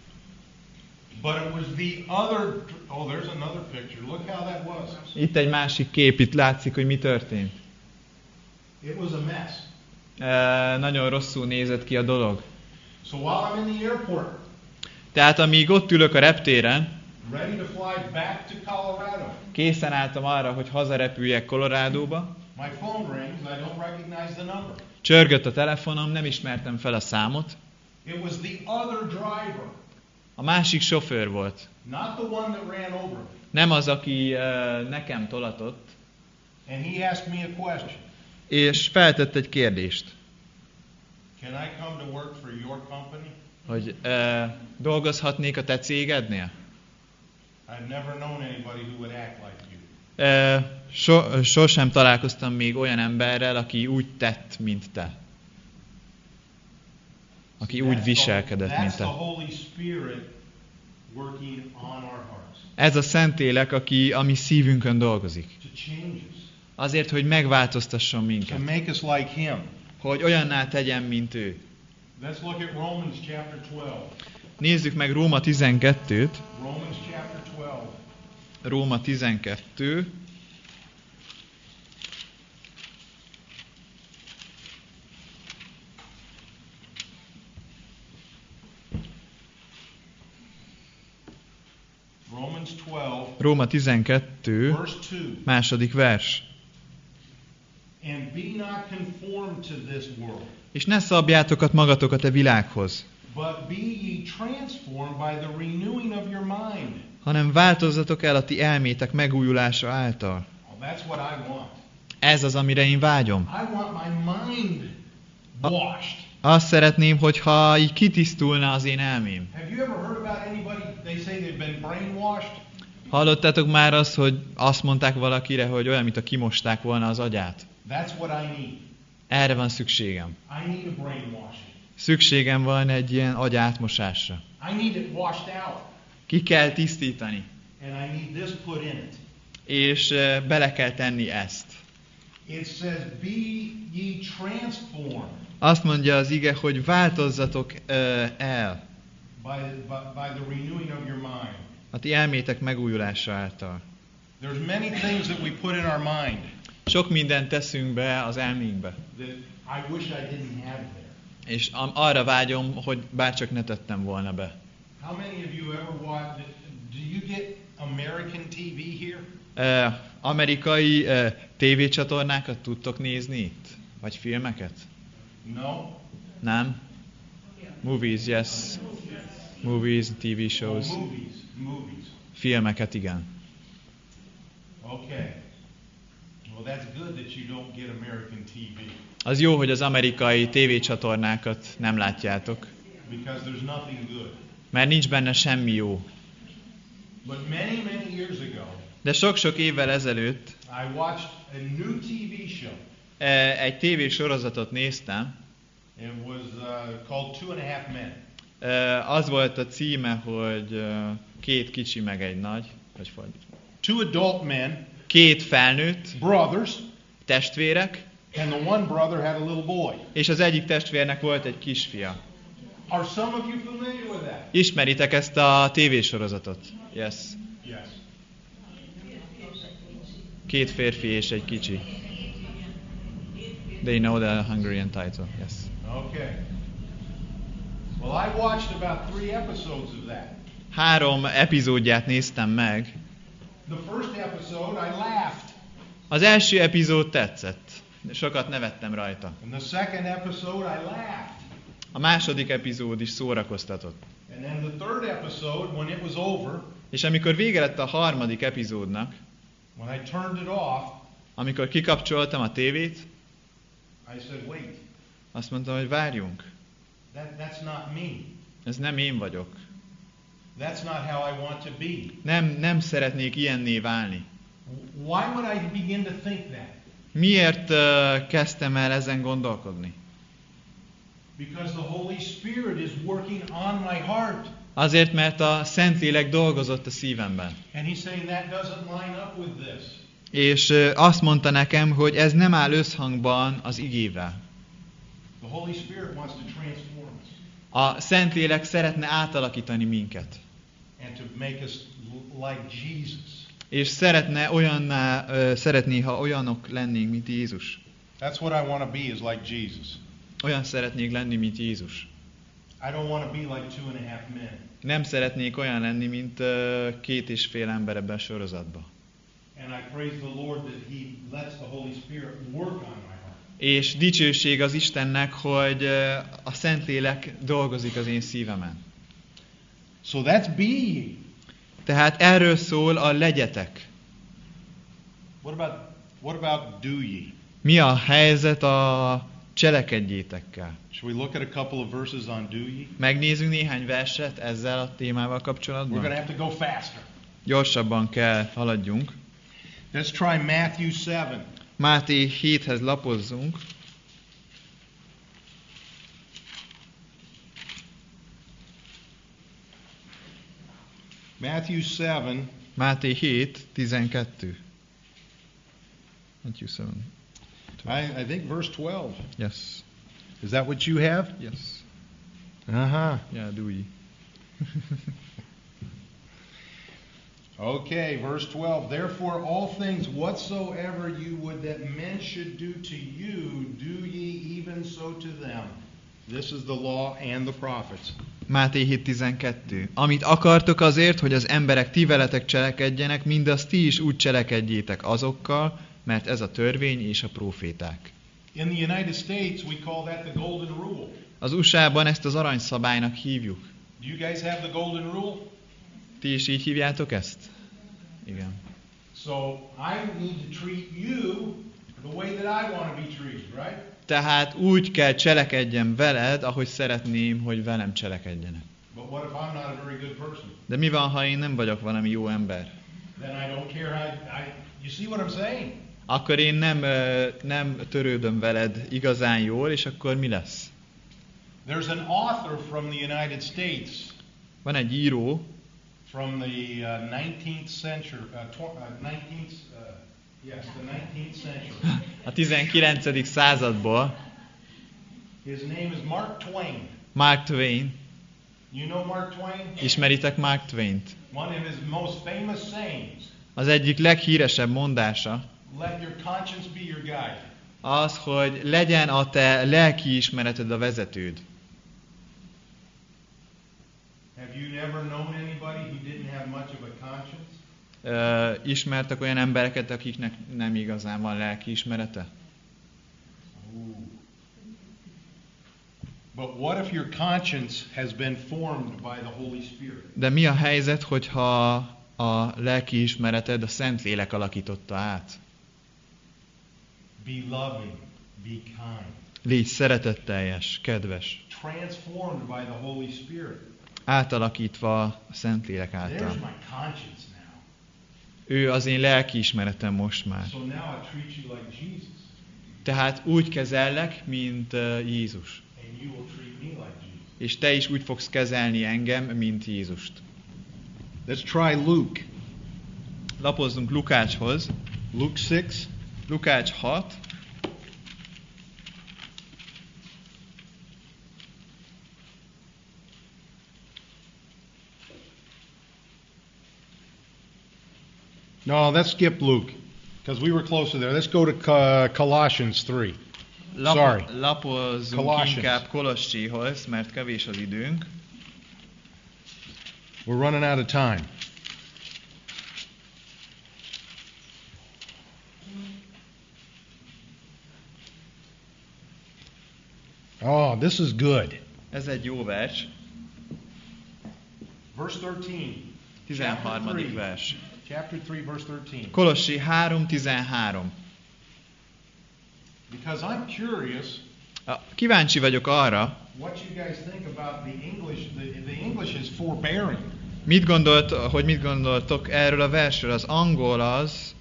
but it was the other. Oh, there's another picture. Look how that was. Itt egy másik kép, itt látszik, hogy mi történt. It was a mess. Nagyon rosszul nézett ki a dolog. So while I'm in the airport, Tehát amíg ott ülök a reptéren, ready to fly back to Colorado, készen álltam arra, hogy hazarepüljek Coloradóba, my phone rings. I don't recognize the number. csörgött a telefonom, nem ismertem fel a számot. It was the other driver, A másik sofőr volt. not the one that ran over me. Nem az, aki nekem tolatott, And he asked me a question. és feltett egy kérdést, Can I come to work for your company? hogy dolgozhatnék a te cégednél? I've never known anybody who would act like you. Sosem találkoztam még olyan emberrel, aki úgy tett, mint te. Aki úgy viselkedett, mint That's the te. Holy Spirit working on our hearts Ez a Szentlélek, ami szívünkön dolgozik. to change us, Azért, hogy megváltoztasson to minket. make us like Him. Hogy olyanná tegyen, mint ő. Let's look at Romans chapter 12. Nézzük meg Róma 12-t. Romans chapter 12. Róma 12. Róma 12, verse 2. második vers. And be not conformed to this world, És ne szabjátok magatokat a világhoz, but be ye transformed by the renewing of your mind. hanem változzatok el a ti elmétek megújulása által. Well, that's what I want. Ez az, amire én vágyom. I want my mind washed. Azt szeretném, hogyha így kitisztulna az én elmém. Have you ever heard about anybody, they say they've been brainwashed? Hallottátok már azt, hogy azt mondták valakire, hogy olyan, mint a kimosták volna az agyát? That's what I need. Erre van szükségem. I need a brainwashing. Szükségem van egy ilyen agyátmosásra. I need it washed out. Ki kell tisztítani. And I need this put in it. És bele kell tenni ezt. It says, be ye transformed Azt mondja az ige, hogy változzatok el by the renewing of your mind. a ti elmétek megújulása által. There's many things that we put in our mind Sok mindent teszünk be az elménkbe. that I wish I didn't have there. És arra vágyom, hogy bárcsak ne tettem volna be. How many of you ever watch, do you get American TV here? Amerikai tévécsatornákat tudtok nézni itt? Vagy filmeket? No? Nem? Movies, yes. Movies, TV shows. Oh, movies. Filmeket, igen. Okay. Well, that's good that you don't get American TV Az jó, hogy az amerikai tévécsatornákat nem látjátok, because there's nothing good. mert nincs benne semmi jó. But many years ago, De sok-sok évvel ezelőtt I watched a new TV show. egy tévésorozatot néztem. It was called 2.5 Men. Az volt a címe, hogy két kicsi meg egy nagy, vagy fordítva. Two adult men, Két felnőtt brothers, testvérek, and the one brother had a little boy. és az egyik testvérnek volt egy kisfia. Are some of you familiar with that? Ismeritek ezt a tévésorozatot? Yes. Yes. Két férfi és egy kicsi. They know the Hungarian title, yes. Okay. Well, I watched about 3 episodes of that. 3 epizódját néztem meg. The first episode, I laughed. Az első epizód tetszett. Sokat nevettem rajta. And the second episode, I laughed. A második epizód is szórakoztatott. And then the third episode, when it was over, És amikor vége lett a harmadik epizódnak, when I turned it off, amikor kikapcsoltam a tévét, I said, wait, azt mondtam, hogy várjunk. that's not me. Ez nem én vagyok. That's not how I want to be. Nem szeretnék ilyenné válni. Why would I begin to think that? Miért kezdtem el ezen gondolkodni? Because the Holy Spirit is working on my heart. Azért, mert a Szentlélek dolgozott a szívemben. And he's saying that doesn't line up with this. És azt mondta nekem, hogy ez nem áll összhangban az igével. The Holy Spirit wants to transform us A Szentlélek szeretne átalakítani minket. and to make us like Jesus. És szeretné, ha olyanok lennénk, mint Jézus. That's what I want to be, is like Jesus. Olyan szeretnék lenni, mint Jézus. I don't want to be like 2.5 Men. Nem szeretnék olyan lenni, mint 2,5 ember ebben a sorozatban. And I praise the Lord that He lets the Holy Spirit work on my heart. És dicsőség az Istennek, hogy a Szentlélek dolgozik az én szívemen. So that's be ye. Tehát erről szól a legyetek. What about do ye? Mi a helyzet a cselekedjétekkel? Should we look at a couple of verses on do ye? Megnézzünk néhány verset ezzel a témával We're kapcsolatban? going to have to go faster. Gyorsabban kell haladjunk. Let's try Matthew 7. Máté 7-hez lapozzunk. Matthew 7. Máté 7, 12. Matthew 7. I think verse 12. Yes. Is that what you have? Yes. Uh-huh. Yeah, do ye. Okay, verse 12. Therefore, all things whatsoever you would that men should do to you, do ye even so to them. This is the law and the prophets. Máté 7:12. Amit akartok azért, hogy az emberek ti veletek cselekedjenek, mindazt ti is úgy cselekedjétek azokkal, mert ez a törvény és a próféták. In the United States, we call that the golden rule. Az USA-ban ezt az aranyszabálynak hívjuk. Do you guys have the golden rule? Ti is így hívjátok ezt? Igen. So I need to treat you the way that I want to be treated, right? Tehát úgy kell cselekedjem veled, ahogy szeretném, hogy velem cselekedjenek. But what if I'm not a very good person? De mi van, ha én nem vagyok valami jó ember? Then I don't care how you see what I'm saying? Akkor én nem törődöm veled igazán jól, és akkor mi lesz? There's an author from the United States Van egy író, from the 19th century, the 19th century. a 19. századból, His name is Mark Twain. Mark Twain. You know Mark Twain? Ismeritek Mark Twaint? One of his most famous sayings, Az egyik leghíresebb mondása let your conscience be your guide. az, hogy legyen a te lelkiismereted a vezetőd. Have you never known anybody who didn't have much of a conscience? Ismertek olyan embereket, akiknek nem igazán van lelkiismerete? Ooh. But what if your conscience has been formed by the Holy Spirit? De mi a helyzet, hogyha a lelkiismereted a Szentlélek alakította át? Be loving, be kind. Légy szeretetteljes, kedves, Transformed by the Holy Spirit. átalakítva a Szentlélek There's által. my conscience now. Ő az én lelkiismeretem most már. So now I treat you like Jesus. Tehát úgy kezellek, mint Jézus. And you will treat me like Jesus. És te is úgy fogsz kezelni engem, mint Jézust. Let's try Luke. Lapozzunk Lukácshoz. Luke 6. Lukács 6. No, let's skip Luke, because we were closer there. Let's go to Colossians 3. Sorry. Lapozzunk Colossians. inkább Kolosséhoz, mert kevés az időnk. We're running out of time. Oh, this is good. Ez egy jó vers. Verse 13. 13. vers. Chapter 3, verse 13. Kolossé 3:13. Because I'm curious Kíváncsi vagyok arra, what you guys think about the English. The English is forbearing. mit gondoltok erről a versről. Az angol az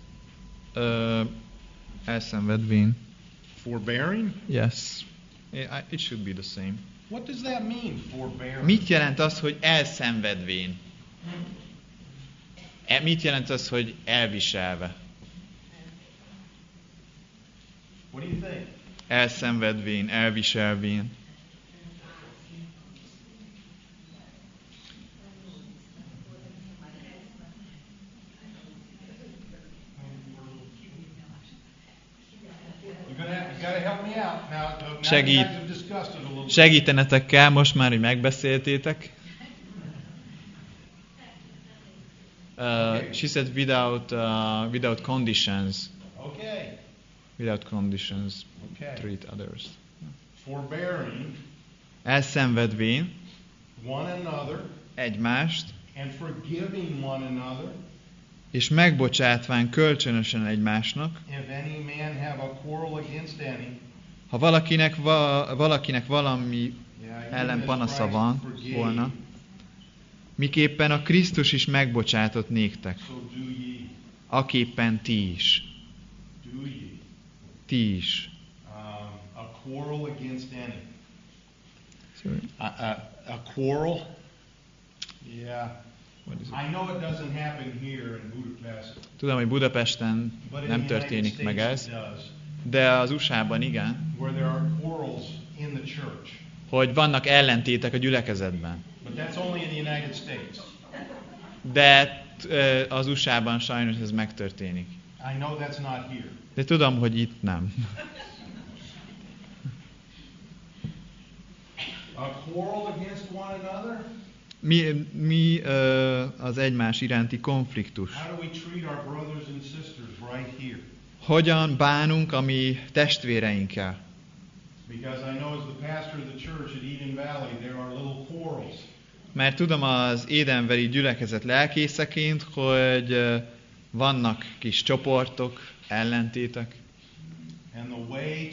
elszenvedvén. Forbearing? Yes. It should be the same. What does that mean, forbearing? Mit jelent az, hogy elszenvedvén? Mit jelent az, hogy elviselve? What do you think? Elszenvedvén, elviselvén. You gotta help me out. Now you Segít. guys have discussed it a little bit. Segítenetek kell, most már, hogy megbeszéltétek. She said without conditions. Okay. Without conditions. Okay. Treat others. Forbearing Elszenvedvén one another egymást, and forgiving one another. és megbocsátván kölcsönösen egymásnak, If any man have a quarrel against any, ha valakinek valami ellen panasza van volna, miképpen a Krisztus is megbocsátott néktek, so do ye. aképpen ti is. Do ye. Ti is. A quarrel against any. Sorry, A quarrel? Yeah. what is it? I know it doesn't happen here in Budapest, Tudom, hogy Budapesten but in nem the United történik meg States ez, it does, de az USA-ban igen, where there are quarrels in the church. hogy vannak ellentétek a gyülekezetben. But that's only in the United States. De az USA-ban sajnos ez megtörténik. I know that's not here. De tudom, hogy itt nem. quarrel against one another? Mi az egymás iránti konfliktus? How do we treat our brothers and sisters right here? Hogyan bánunk a mi testvéreinkkel? Because I know as the pastor of the church at Eden Valley, there are little quarrels. Mert tudom az Édenveri gyülekezet lelkészeként, hogy vannak kis csoportok, ellentétek. And the way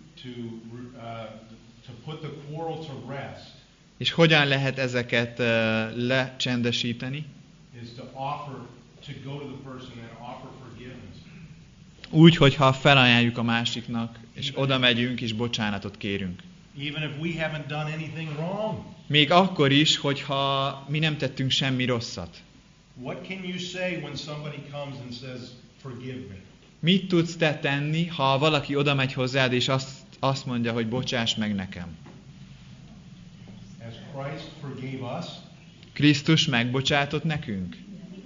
to put the quarrel to rest És hogyan lehet ezeket lecsendesíteni? is to go to the person and offer forgiveness. Úgy, hogyha felajánljuk a másiknak, és oda megyünk, és bocsánatot kérünk. Even if we haven't done anything wrong. Még akkor is, hogyha mi nem tettünk semmi rosszat. What can you say when somebody comes and says, forgive me? Mit tudsz te tenni, ha valaki oda megy hozzád, és azt mondja, hogy bocsáss meg nekem? As Christ forgave us, Krisztus megbocsátott nekünk.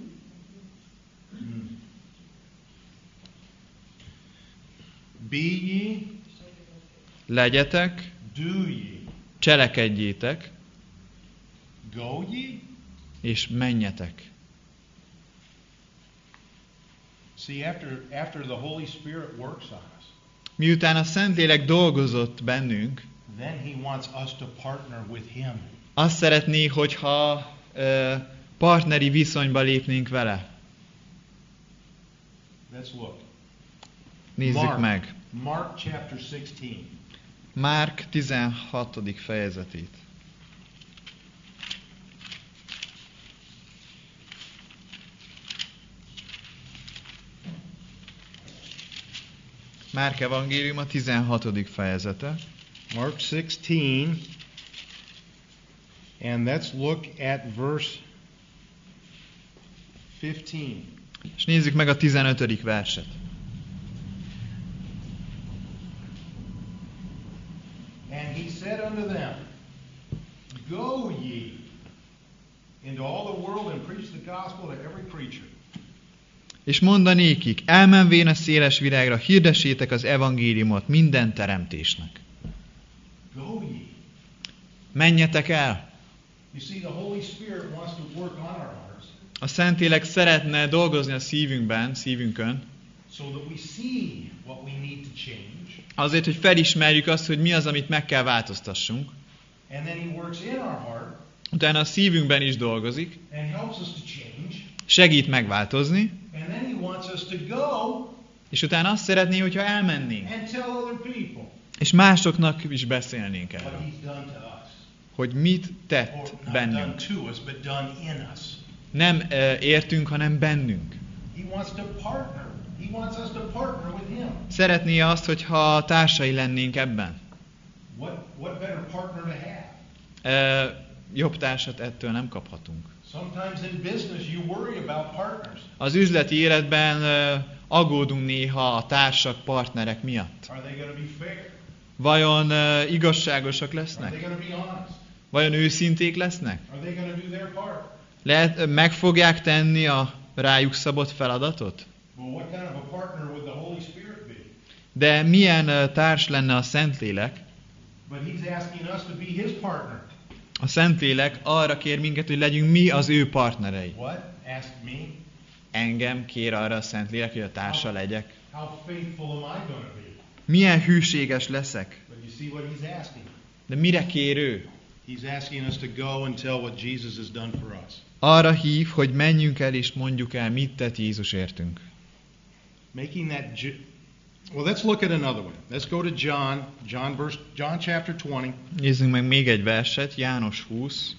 Be ye, Legyetek, do ye, cselekedjétek, go ye. és menjetek. See, after the Holy Spirit works on us, Miután a Szentlélek dolgozott bennünk, then He wants us to partner with Him. azt szeretné, hogyha partneri viszonyba lépnénk vele. Let's look. Nézzük meg. Mark chapter 16. Márk 16. fejezetét. Márk evangélium a 16. fejezete. Mark 16. And let's look at verse 15. És nézzük meg a 15. verset. And he said unto them, go ye into all the world and preach the gospel to every creature. És mondanékik, elmenvén a széles világra, hirdessétek az evangéliumot minden teremtésnek. Go ye. Menjetek el! You see, the Holy Spirit wants to work on our hearts A Szentlélek szeretne dolgozni a szívünkön, so that we see what we need to change. azért, hogy felismerjük azt, hogy mi az, amit meg kell változtassunk. And then He works in our heart Utána a szívünkben is dolgozik, and helps us to change. segít megváltozni, And then He wants us to go és utána azt szeretné, hogyha elmennénk, and tell other people és másoknak is beszélnénk what erről, He's done to us. hogy mit Or tett not done bennünk. to us, but done in us. Nem értünk, hanem bennünk. He wants to partner. He wants us to partner with Him. Szeretné azt, hogyha társai lennénk ebben. What better partner to have? Jobb társat ettől nem kaphatunk. Sometimes in business you worry about partners. Az üzleti életben aggódunk néha a társak, partnerek miatt. Are they going to be fair? Vajon igazságosak Are they lesznek? going to be honest? Vajon őszinték lesznek? Are they going to do their part? Meg fogják tenni a rájuk szabott feladatot? Well, what kind of a partner would the Holy Spirit be? De milyen társ lenne a Szentlélek? But He's asking us to be His partner. A Szentlélek arra kér minket, hogy legyünk mi az ő partnerei. What? Ask me. Engem kér arra a Szentlélek, hogy a társa legyek. How faithful am I going to be? Milyen hűséges leszek? But you see what He's asking? De mire kér ő? He's asking us to go and tell what Jesus has done for us. Arra hív, hogy menjünk el és mondjuk el, mit tett Jézus értünk. Making that well, let's look at another one. Let's go to John chapter 20. Nézzünk meg még egy verset, János 20.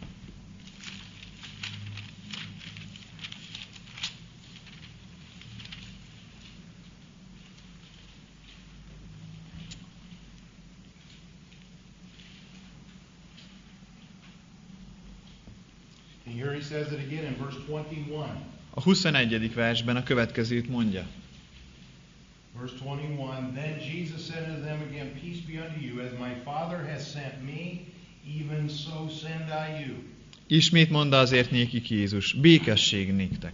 And here he says it again in verse 21. A 21. versben a következőt mondja. Verse 21, then Jesus said unto them again, peace be unto you, as my Father has sent me, even so send I you. Ismét mondta azért nékik Jézus, békesség néktek.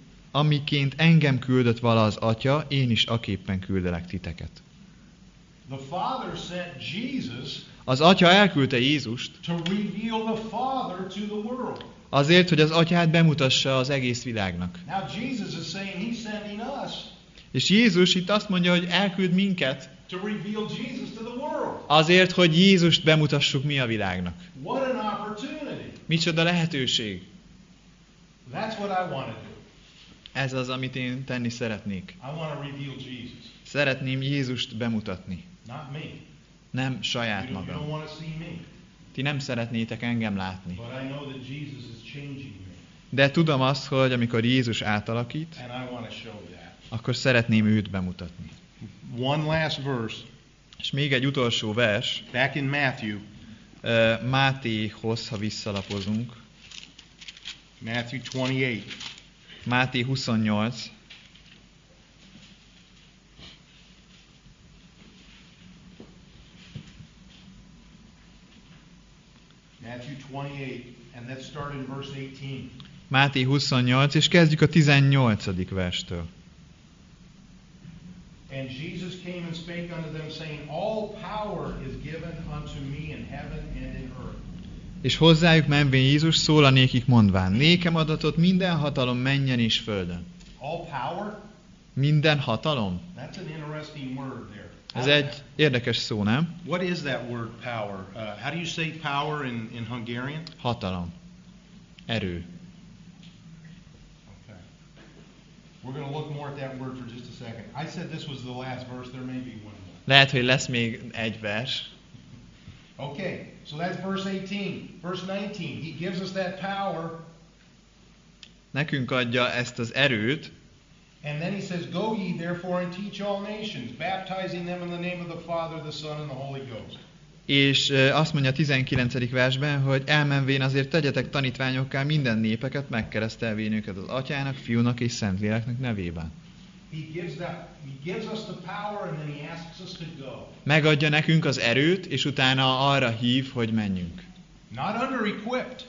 Amiként engem küldött vala az Atya, én is aképpen küldelek titeket. The Father sent Jesus Az Atya elküldte Jézust to reveal the Father to the world. azért, hogy az Atyát bemutassa az egész világnak. Now Jesus is saying he's sending us És Jézus itt azt mondja, hogy elküld minket to reveal Jesus to the world. azért, hogy Jézust bemutassuk mi a világnak. What an opportunity. Micsoda lehetőség. That's what I want to do. Ez az, amit én tenni szeretnék. I want to reveal Jesus. Szeretném Jézust bemutatni. Not me. Nem saját You don't magam. want to see me. Ti nem szeretnétek engem látni. But I know that Jesus is changing me. De tudom azt, hogy amikor Jézus átalakít, And I want to show that. akkor szeretném őt bemutatni. One last verse. És még egy utolsó vers, Back in Matthew. Mátéhoz, ha visszalapozunk. Matthew 28. Máté 28. Matthew 28. And let's start in verse 18. Máté 28, és kezdjük a 18. verstől. And Jesus came and spake unto them, saying, All power is given unto me in heaven and in earth. És hozzájuk menvén Jézus szól a nékik mondván, nékem adatott minden hatalom menjen és földön. All power? Minden hatalom? That's an interesting word there. Ez egy érdekes szó, nem? What is that word power? How do you say power in Hungarian? Hatalom. Erő. Okay. We're going to look more at that word for just a second. I said this was the last verse. There may be one more. Lehet, hogy lesz még egy vers. Okay, so that's verse 18. Verse 19, he gives us that power. Nekünk adja ezt az erőt, And then he says, Go ye therefore and teach all nations, baptizing them in the name of the Father, the Son, and the Holy Ghost. és azt mondja a 19. versben, hogy elmenvén azért tegyetek tanítványokká minden népeket, megkeresztelvén őket az Atyának, Fiúnak és Szentléleknek nevében. He gives us the power and then he asks us to go. Megadja nekünk az erőt, és utána arra hív, hogy menjünk. Not under-equipped,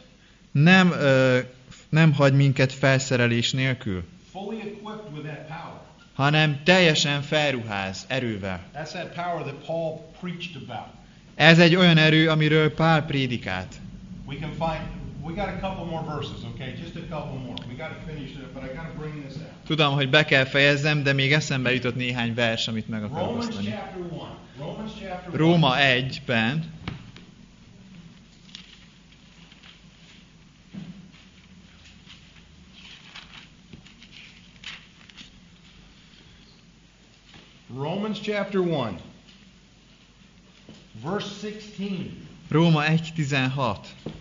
Nem hagy minket felszerelés nélkül, fully equipped with that power. hanem teljesen felruház erővel. That's that power that Paul preached about. Ez egy olyan erő, amiről Pál prédikált. We got a couple more verses, okay? Just a couple more. We got to finish it, but I got to bring this out. Tudom, hogy be kell fejezzem, de még eszembe jutott néhány vers, amit meg akarok Romans osztani. chapter 1. Romans chapter 1. Róma 1-ben, Romans chapter 1. Verse 16. Róma 1.16.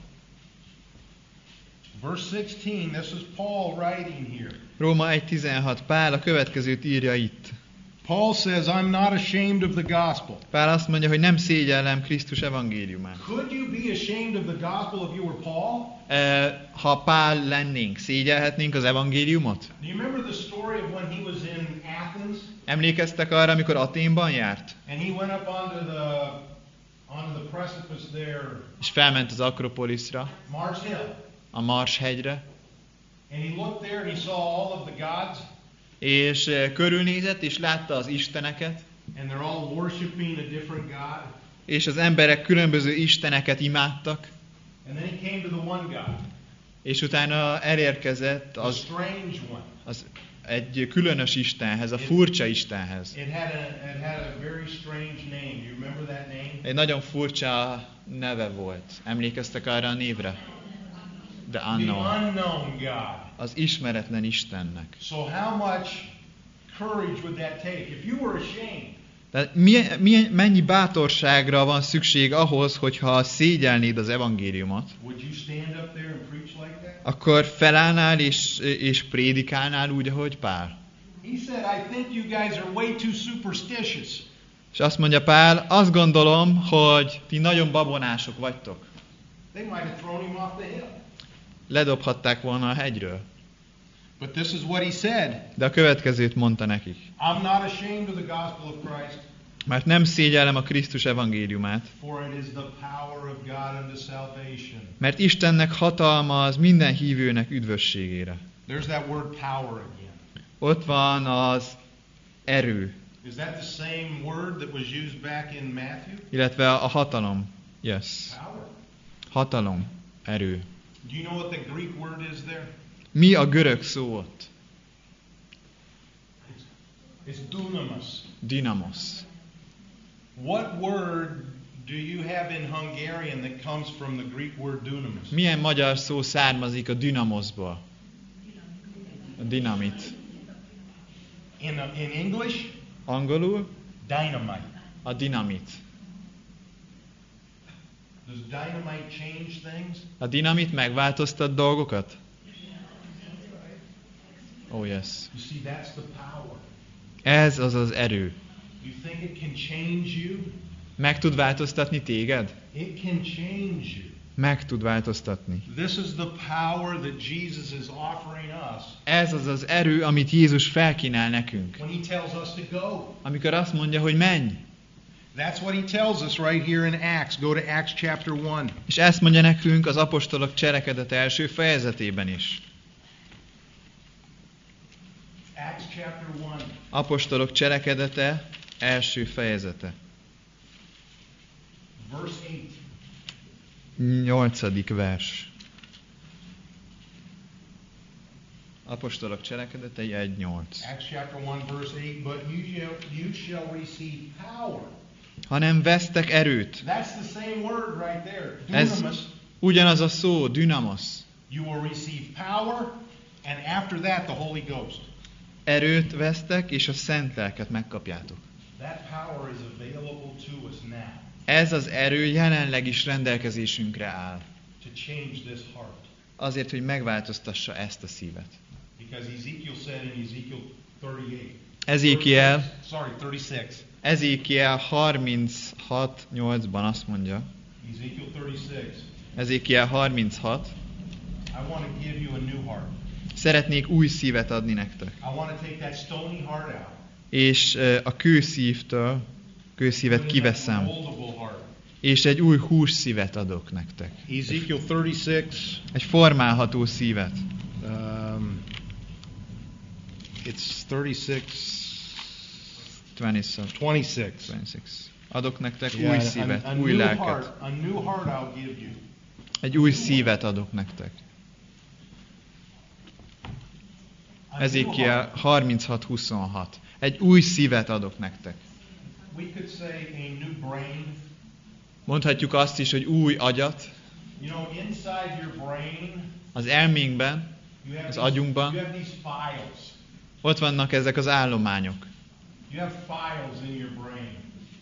Verse 16, this is Paul writing here. Róma 1.16. Pál a következőt írja itt. Paul says, I'm not ashamed of the gospel. Pál azt mondja, hogy nem szégyellem Krisztus evangéliumát. Could you be ashamed of the gospel if you were Paul? Ha Pál lennénk, szégyelhetnénk az evangéliumot? Do you remember the story of when he was in Athens? Emlékeztek arra, amikor Athénban járt? And he went up onto the precipice there, És felment az Akropoliszra, Mars Hill. a Mars hegyre, And he looked there and he saw all of the gods. és körülnézett, és látta az isteneket, And they're all worshiping a different God. és az emberek különböző isteneket imádtak, And then he came to the one God, és utána elérkezett the az strange one. egy különös Istenhez, a furcsa Istenhez. It had a very strange name. Do you remember that name? Egy nagyon furcsa neve volt. Emlékeztek arra a névre? The The Unknown. unknown God. Az ismeretlen Istennek. So how much courage would that take? If you were ashamed, Tehát mennyi bátorságra van szükség ahhoz, hogyha szégyelnéd az evangéliumot, would you stand up there and preach like that? akkor felállnál és prédikálnál úgy, ahogy Pál. He said, I think you guys are way too superstitious. És azt mondja Pál, azt gondolom, hogy ti nagyon babonások vagytok. They might have thrown him off the hill. Ledobhatták volna a hegyről. But this is what he said. De a következőt mondta nekik. I'm not ashamed of the gospel of Christ, Mert nem szégyellem a Krisztus evangéliumát, for it is the power of God unto salvation. mert Istennek hatalma az minden hívőnek üdvösségére. There's that word power again. Ott van az erő. Is that the same word that was used back in Matthew? Illetve a hatalom. Yes. Power. Hatalom. Erő. Do you know what the Greek word is there? Mi a görög szó ott? It's dunamis. Dinamos. What word do you have in Hungarian that comes from the Greek word dunamis? Milyen magyar szó származik a dynamosból? A dinamit. In English, Angolul dynamite. a dinamit. Does dynamite change things? A dinamit megváltoztat dolgokat? Oh yes. You see, that's the power. Ez az az erő. You think it can change you? Meg tud változtatni téged? It can change you. Meg tud változtatni. This is the power that Jesus is offering us Ez az az erő, amit Jézus felkínál nekünk. when He tells us to go. Amikor azt mondja, hogy menj. That's what He tells us right here in Acts. Go to Acts chapter 1. És ezt mondja nekünk az apostolok cselekedet első fejezetében is. Acts chapter 1. Apostolok cselekedete első fejezete. Verse 8. 8. vers. Apostolok cselekedetei 1.8. Acts chapter 1 verse 8. But you shall receive power. Hanem vesztek erőt. That's the same word right there. Ez Dunamis. ugyanaz a szó, dynamos. You will receive power, and after that the Holy Ghost. Erőt vesztek, és a szent lelket megkapjátok. That power is available to us now Ez az erő jelenleg is rendelkezésünkre áll. to change this heart. Azért, hogy megváltoztassa ezt a szívet. Because Ezekiel said in Ezekiel 38. Ezékiel 36:8-ban azt mondja. Ezekiel 36. Ezékiel 36. I want to give you a new heart. Szeretnék új szívet adni nektek. I want to take that stony heart out. És a kőszívet Put in kiveszem. that moldable heart. És egy új hússzívet adok nektek. Ezekiel 36. Egy formálható szívet. It's 36. 26. 26. Adok nektek Yeah, új szívet, a új new lelket. heart. A new heart I'll give you. Egy új szívet adok nektek. A new Ezékiel heart. 36:26. Egy új szívet adok nektek. We could say a new brain. Mondhatjuk azt is, hogy új agyat. You know, inside your brain, Az elménkben, you have az these, agyunkban you have these files. ott vannak ezek az állományok. You have files in your brain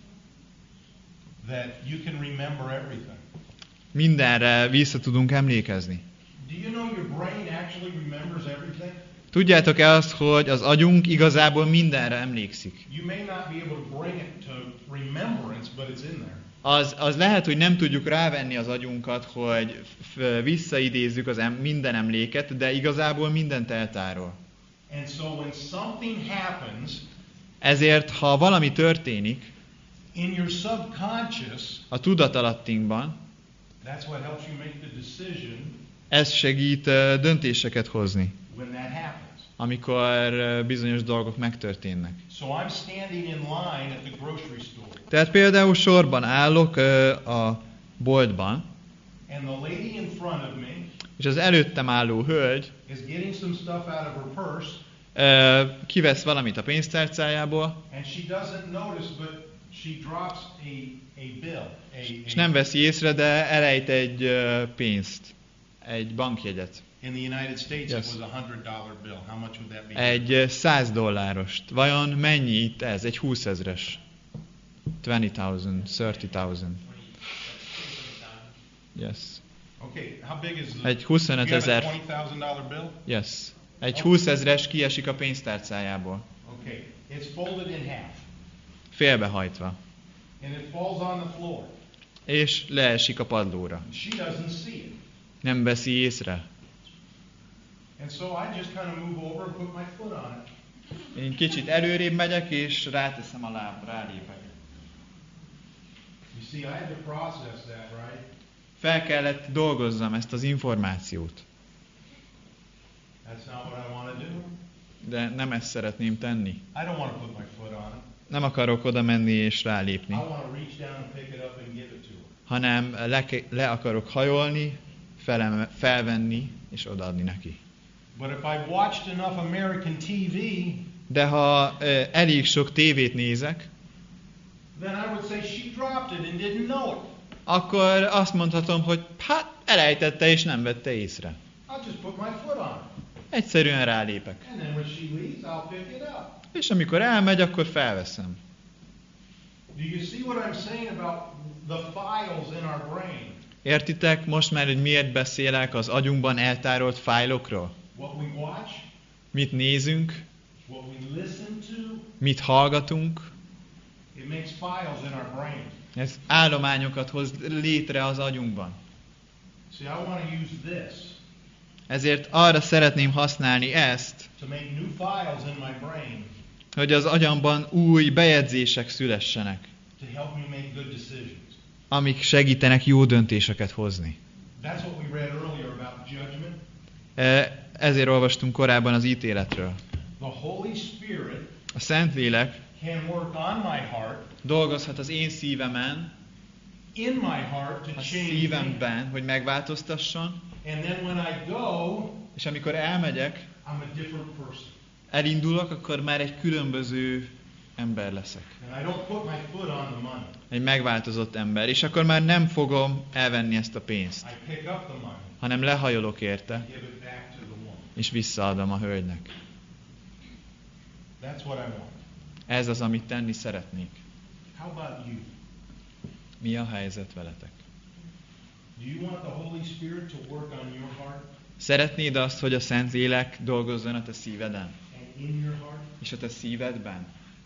that you can remember everything. Mindenre vissza tudunk emlékezni. Do you know your brain actually remembers everything? Tudjátok-e azt, hogy az agyunk igazából mindenre emlékszik? You may not be able to bring it to remembrance, but it's in there. Az lehet, hogy nem tudjuk rávenni az agyunkat, hogy visszaidézzük minden emléket, de igazából mindent eltárol. And so when something happens Ezért, ha valami történik in your subconscious, a tudatalattinkban, that's what helps you make the decision ez segít döntéseket hozni, when that happens. amikor bizonyos dolgok megtörténnek. So I'm standing in line at the grocery store, Tehát például sorban állok a boltban, and the lady in front of me és az előttem álló hölgy is getting some stuff out of her purse, kivesz valamit a pénztárcájából, and she doesn't notice, but she drops a bill. és nem veszi észre, de elejt egy pénzt, egy bankjegyet. In the United States, Yes. it was a $100 bill. How much would that be? Egy $100. Vajon mennyi itt ez? Egy 20 000-es. 20,000, 30,000. Yes. Okay, how big is the? Egy 25 You have a 000. $20,000 bill? Yes. Egy 20 000-es kiesik a pénztárcájából. Okay, it's folded in half, Félbehajtva. and it falls on the floor. És leesik a padlóra. She doesn't see it, Nem veszi észre. and so I just kind of move over and put my foot on it. Én kicsit előrébb megyek, és ráteszem a rálépek. You see, I had to process that, right? Fel kellett dolgozzam ezt az információt. That's not what I want to do. De nem ezt szeretném tenni. I don't want to put my foot on it. Nem akarok oda menni és I rálépni, want to reach down and pick it up and give it to her. hanem le akarok hajolni, felvenni és odaadni neki. But if I watched enough American TV, De ha elég sok tévét nézek, then I would say she dropped it and didn't know it. akkor azt mondhatom, hogy hát elejtette és nem vette észre. I'll just put my foot on it. Egyszerűen rálépek. And then when she leaves, I'll pick it up. És amikor elmegy, akkor felveszem. Do you see what I'm saying about the files in our brain? Értitek most már, hogy miért beszélek az agyunkban eltárolt fájlokról? What we watch, Mit nézünk, what we listen to, mit hallgatunk, it makes files in our brain. ez állományokat hoz létre az agyunkban. See, I want to use this Ezért arra szeretném használni ezt, to make new files in my brain hogy az agyamban új bejegyzések szülessenek, to help me make good decisions. amik segítenek jó döntéseket hozni. That's what we read earlier about judgment. Ezért olvastunk korábban az ítéletről. The Holy Spirit A Szentlélek can work on my heart, dolgozhat az én szívemen, in my heart to a change me. szívemben, hogy megváltoztasson, And then when I go, és amikor elmegyek, I'm a different person. elindulok, akkor már egy különböző ember leszek. And I don't put my foot on the money. Egy megváltozott ember. És akkor már nem fogom elvenni ezt a pénzt, I pick up the money, hanem lehajolok érte, give it back to the woman. és visszaadom a hölgynek. That's what I want. Ez az, amit tenni szeretnék. How about you? Mi a helyzet veletek? Do you want the Holy Spirit to work on your heart Szeretnéd azt, hogy a Szentlélek dolgozzon a te szíveden, and in your heart és a te szívedben,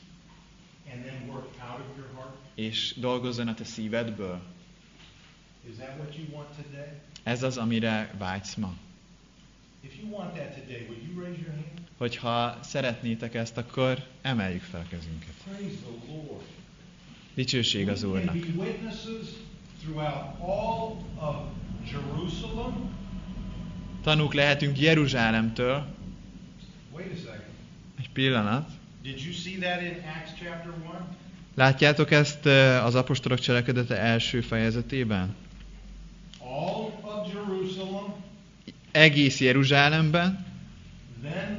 and then work out of your heart? és dolgozzon a te szívedből? Is that what you want today? Ez az, amire vágysz ma. If you want that today, would you raise your hand? Hogyha szeretnétek ezt, akkor emeljük fel a kezünket. Praise the Lord. Dicsőség az We can Úrnak. be witnesses throughout all of Jerusalem. Tanúk lehetünk Jeruzsálemtől. Wait a second. Egy pillanat. Did you see that in Acts chapter 1? Látjátok ezt az apostolok cselekedete első fejezetében? All of Jerusalem, Egész Jeruzsálemben, then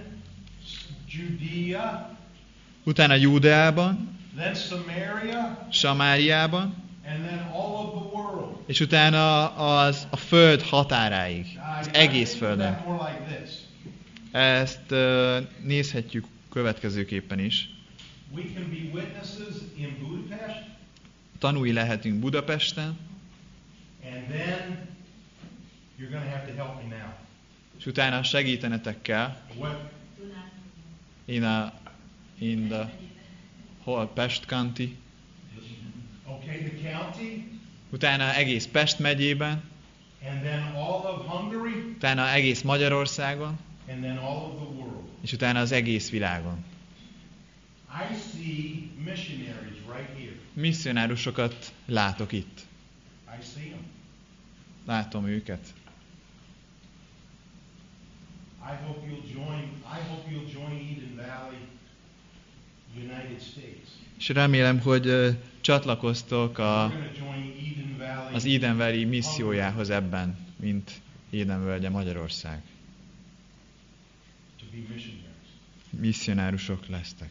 Judea, utána Júdeában, then Samaria, Samáriában, and then all of the world. és utána a föld határáig, az egész I földön. think more like this. Ezt nézhetjük következőképpen is. We can be witnesses in Budapest, Tanúi lehetünk Budapesten, and then you're going to have to help me now. és utána segítenetek kell. What? In the whole Pest County, Okay, the county, utána egész Pest megyében, and then all of Hungary, utána egész Magyarországon, and then all of the world. és utána az egész világon. I see missionaries right here. Misszionárusokat látok itt. I see them. Látom őket. I hope you'll join Eden Valley, United States. És remélem, hogy csatlakoztok We're going to join Eden Valley. az Eden Valley missziójához ebben, mint Eden völgye Magyarország. To be missionaries. Misszionárusok lesztek.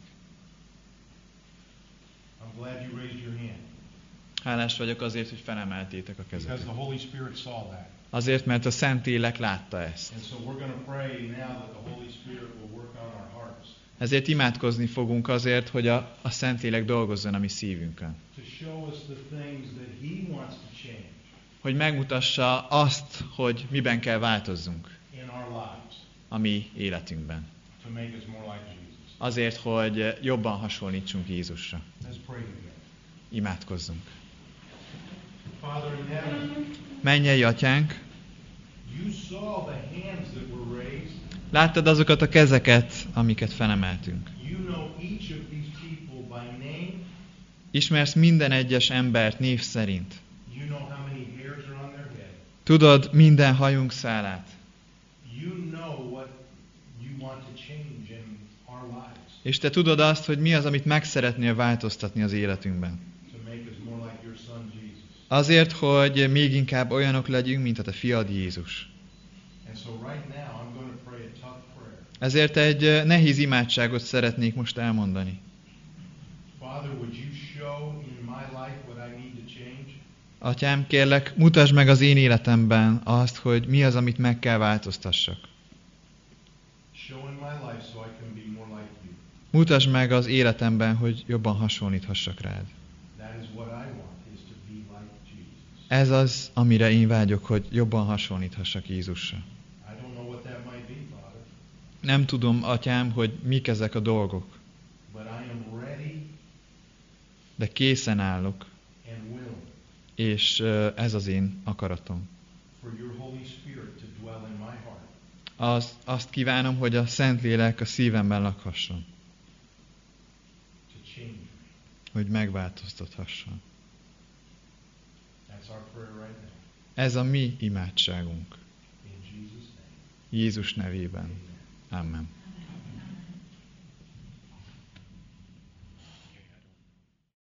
I'm glad you raised your hand. Hálás vagyok azért, hogy felemeltétek a Because kezetet. the Holy Spirit saw that. Azért, mert a Szentlélek látta ezt. And so we're going to pray now that the Holy Spirit will work on our hearts. Ezért imádkozni fogunk azért, hogy a Szentlélek dolgozzon a mi szívünkön. To show us the things that He wants to change Hogy megmutassa azt, hogy miben kell változzunk in our lives a mi életünkben. to make us more like Jesus. Azért, hogy jobban hasonlítsunk Jézusra. Let's pray together. Imádkozzunk. Father in heaven, Mennyei Atyánk, you saw the hands that were raised. láttad azokat a kezeket, amiket felemeltünk. You know each of these people by name. Ismersz minden egyes embert név szerint. You know how many hairs are on their head. Tudod minden hajunk szálát. You know what you want want to change in our lives És te tudod azt, hogy mi az, amit meg szeretnél változtatni az életünkben. to make us more like your son Jesus. Azért, hogy még inkább olyanok legyünk, mint a te fiad Jézus. And so right now I'm going to pray a tough prayer. Ezért egy nehéz imádságot szeretnék most elmondani. Father, would you show in my life what I need to change? Atyám, kérlek, mutasd meg az én életemben azt, hogy mi az, amit meg kell változtassak. Show in my life so I can be more like you. Mutasd meg az életemben, hogy jobban hasonlíthassak rád. That is what I want, is to be like Jesus. Ez az, amire én vágyok, hogy jobban hasonlíthassak Jézusra. I don't know what that might be, Father, Nem tudom, Atyám, hogy mik ezek a dolgok, but I am ready de készen állok, and willing és ez az én akaratom. for your Holy Spirit to dwell in my heart, Azt kívánom, hogy a Szentlélek a szívemben lakhasson, to change me. hogy megváltoztathasson. That's our prayer right now. Ez a mi imádságunk. In Jesus' name. Jézus nevében. Amen. Amen.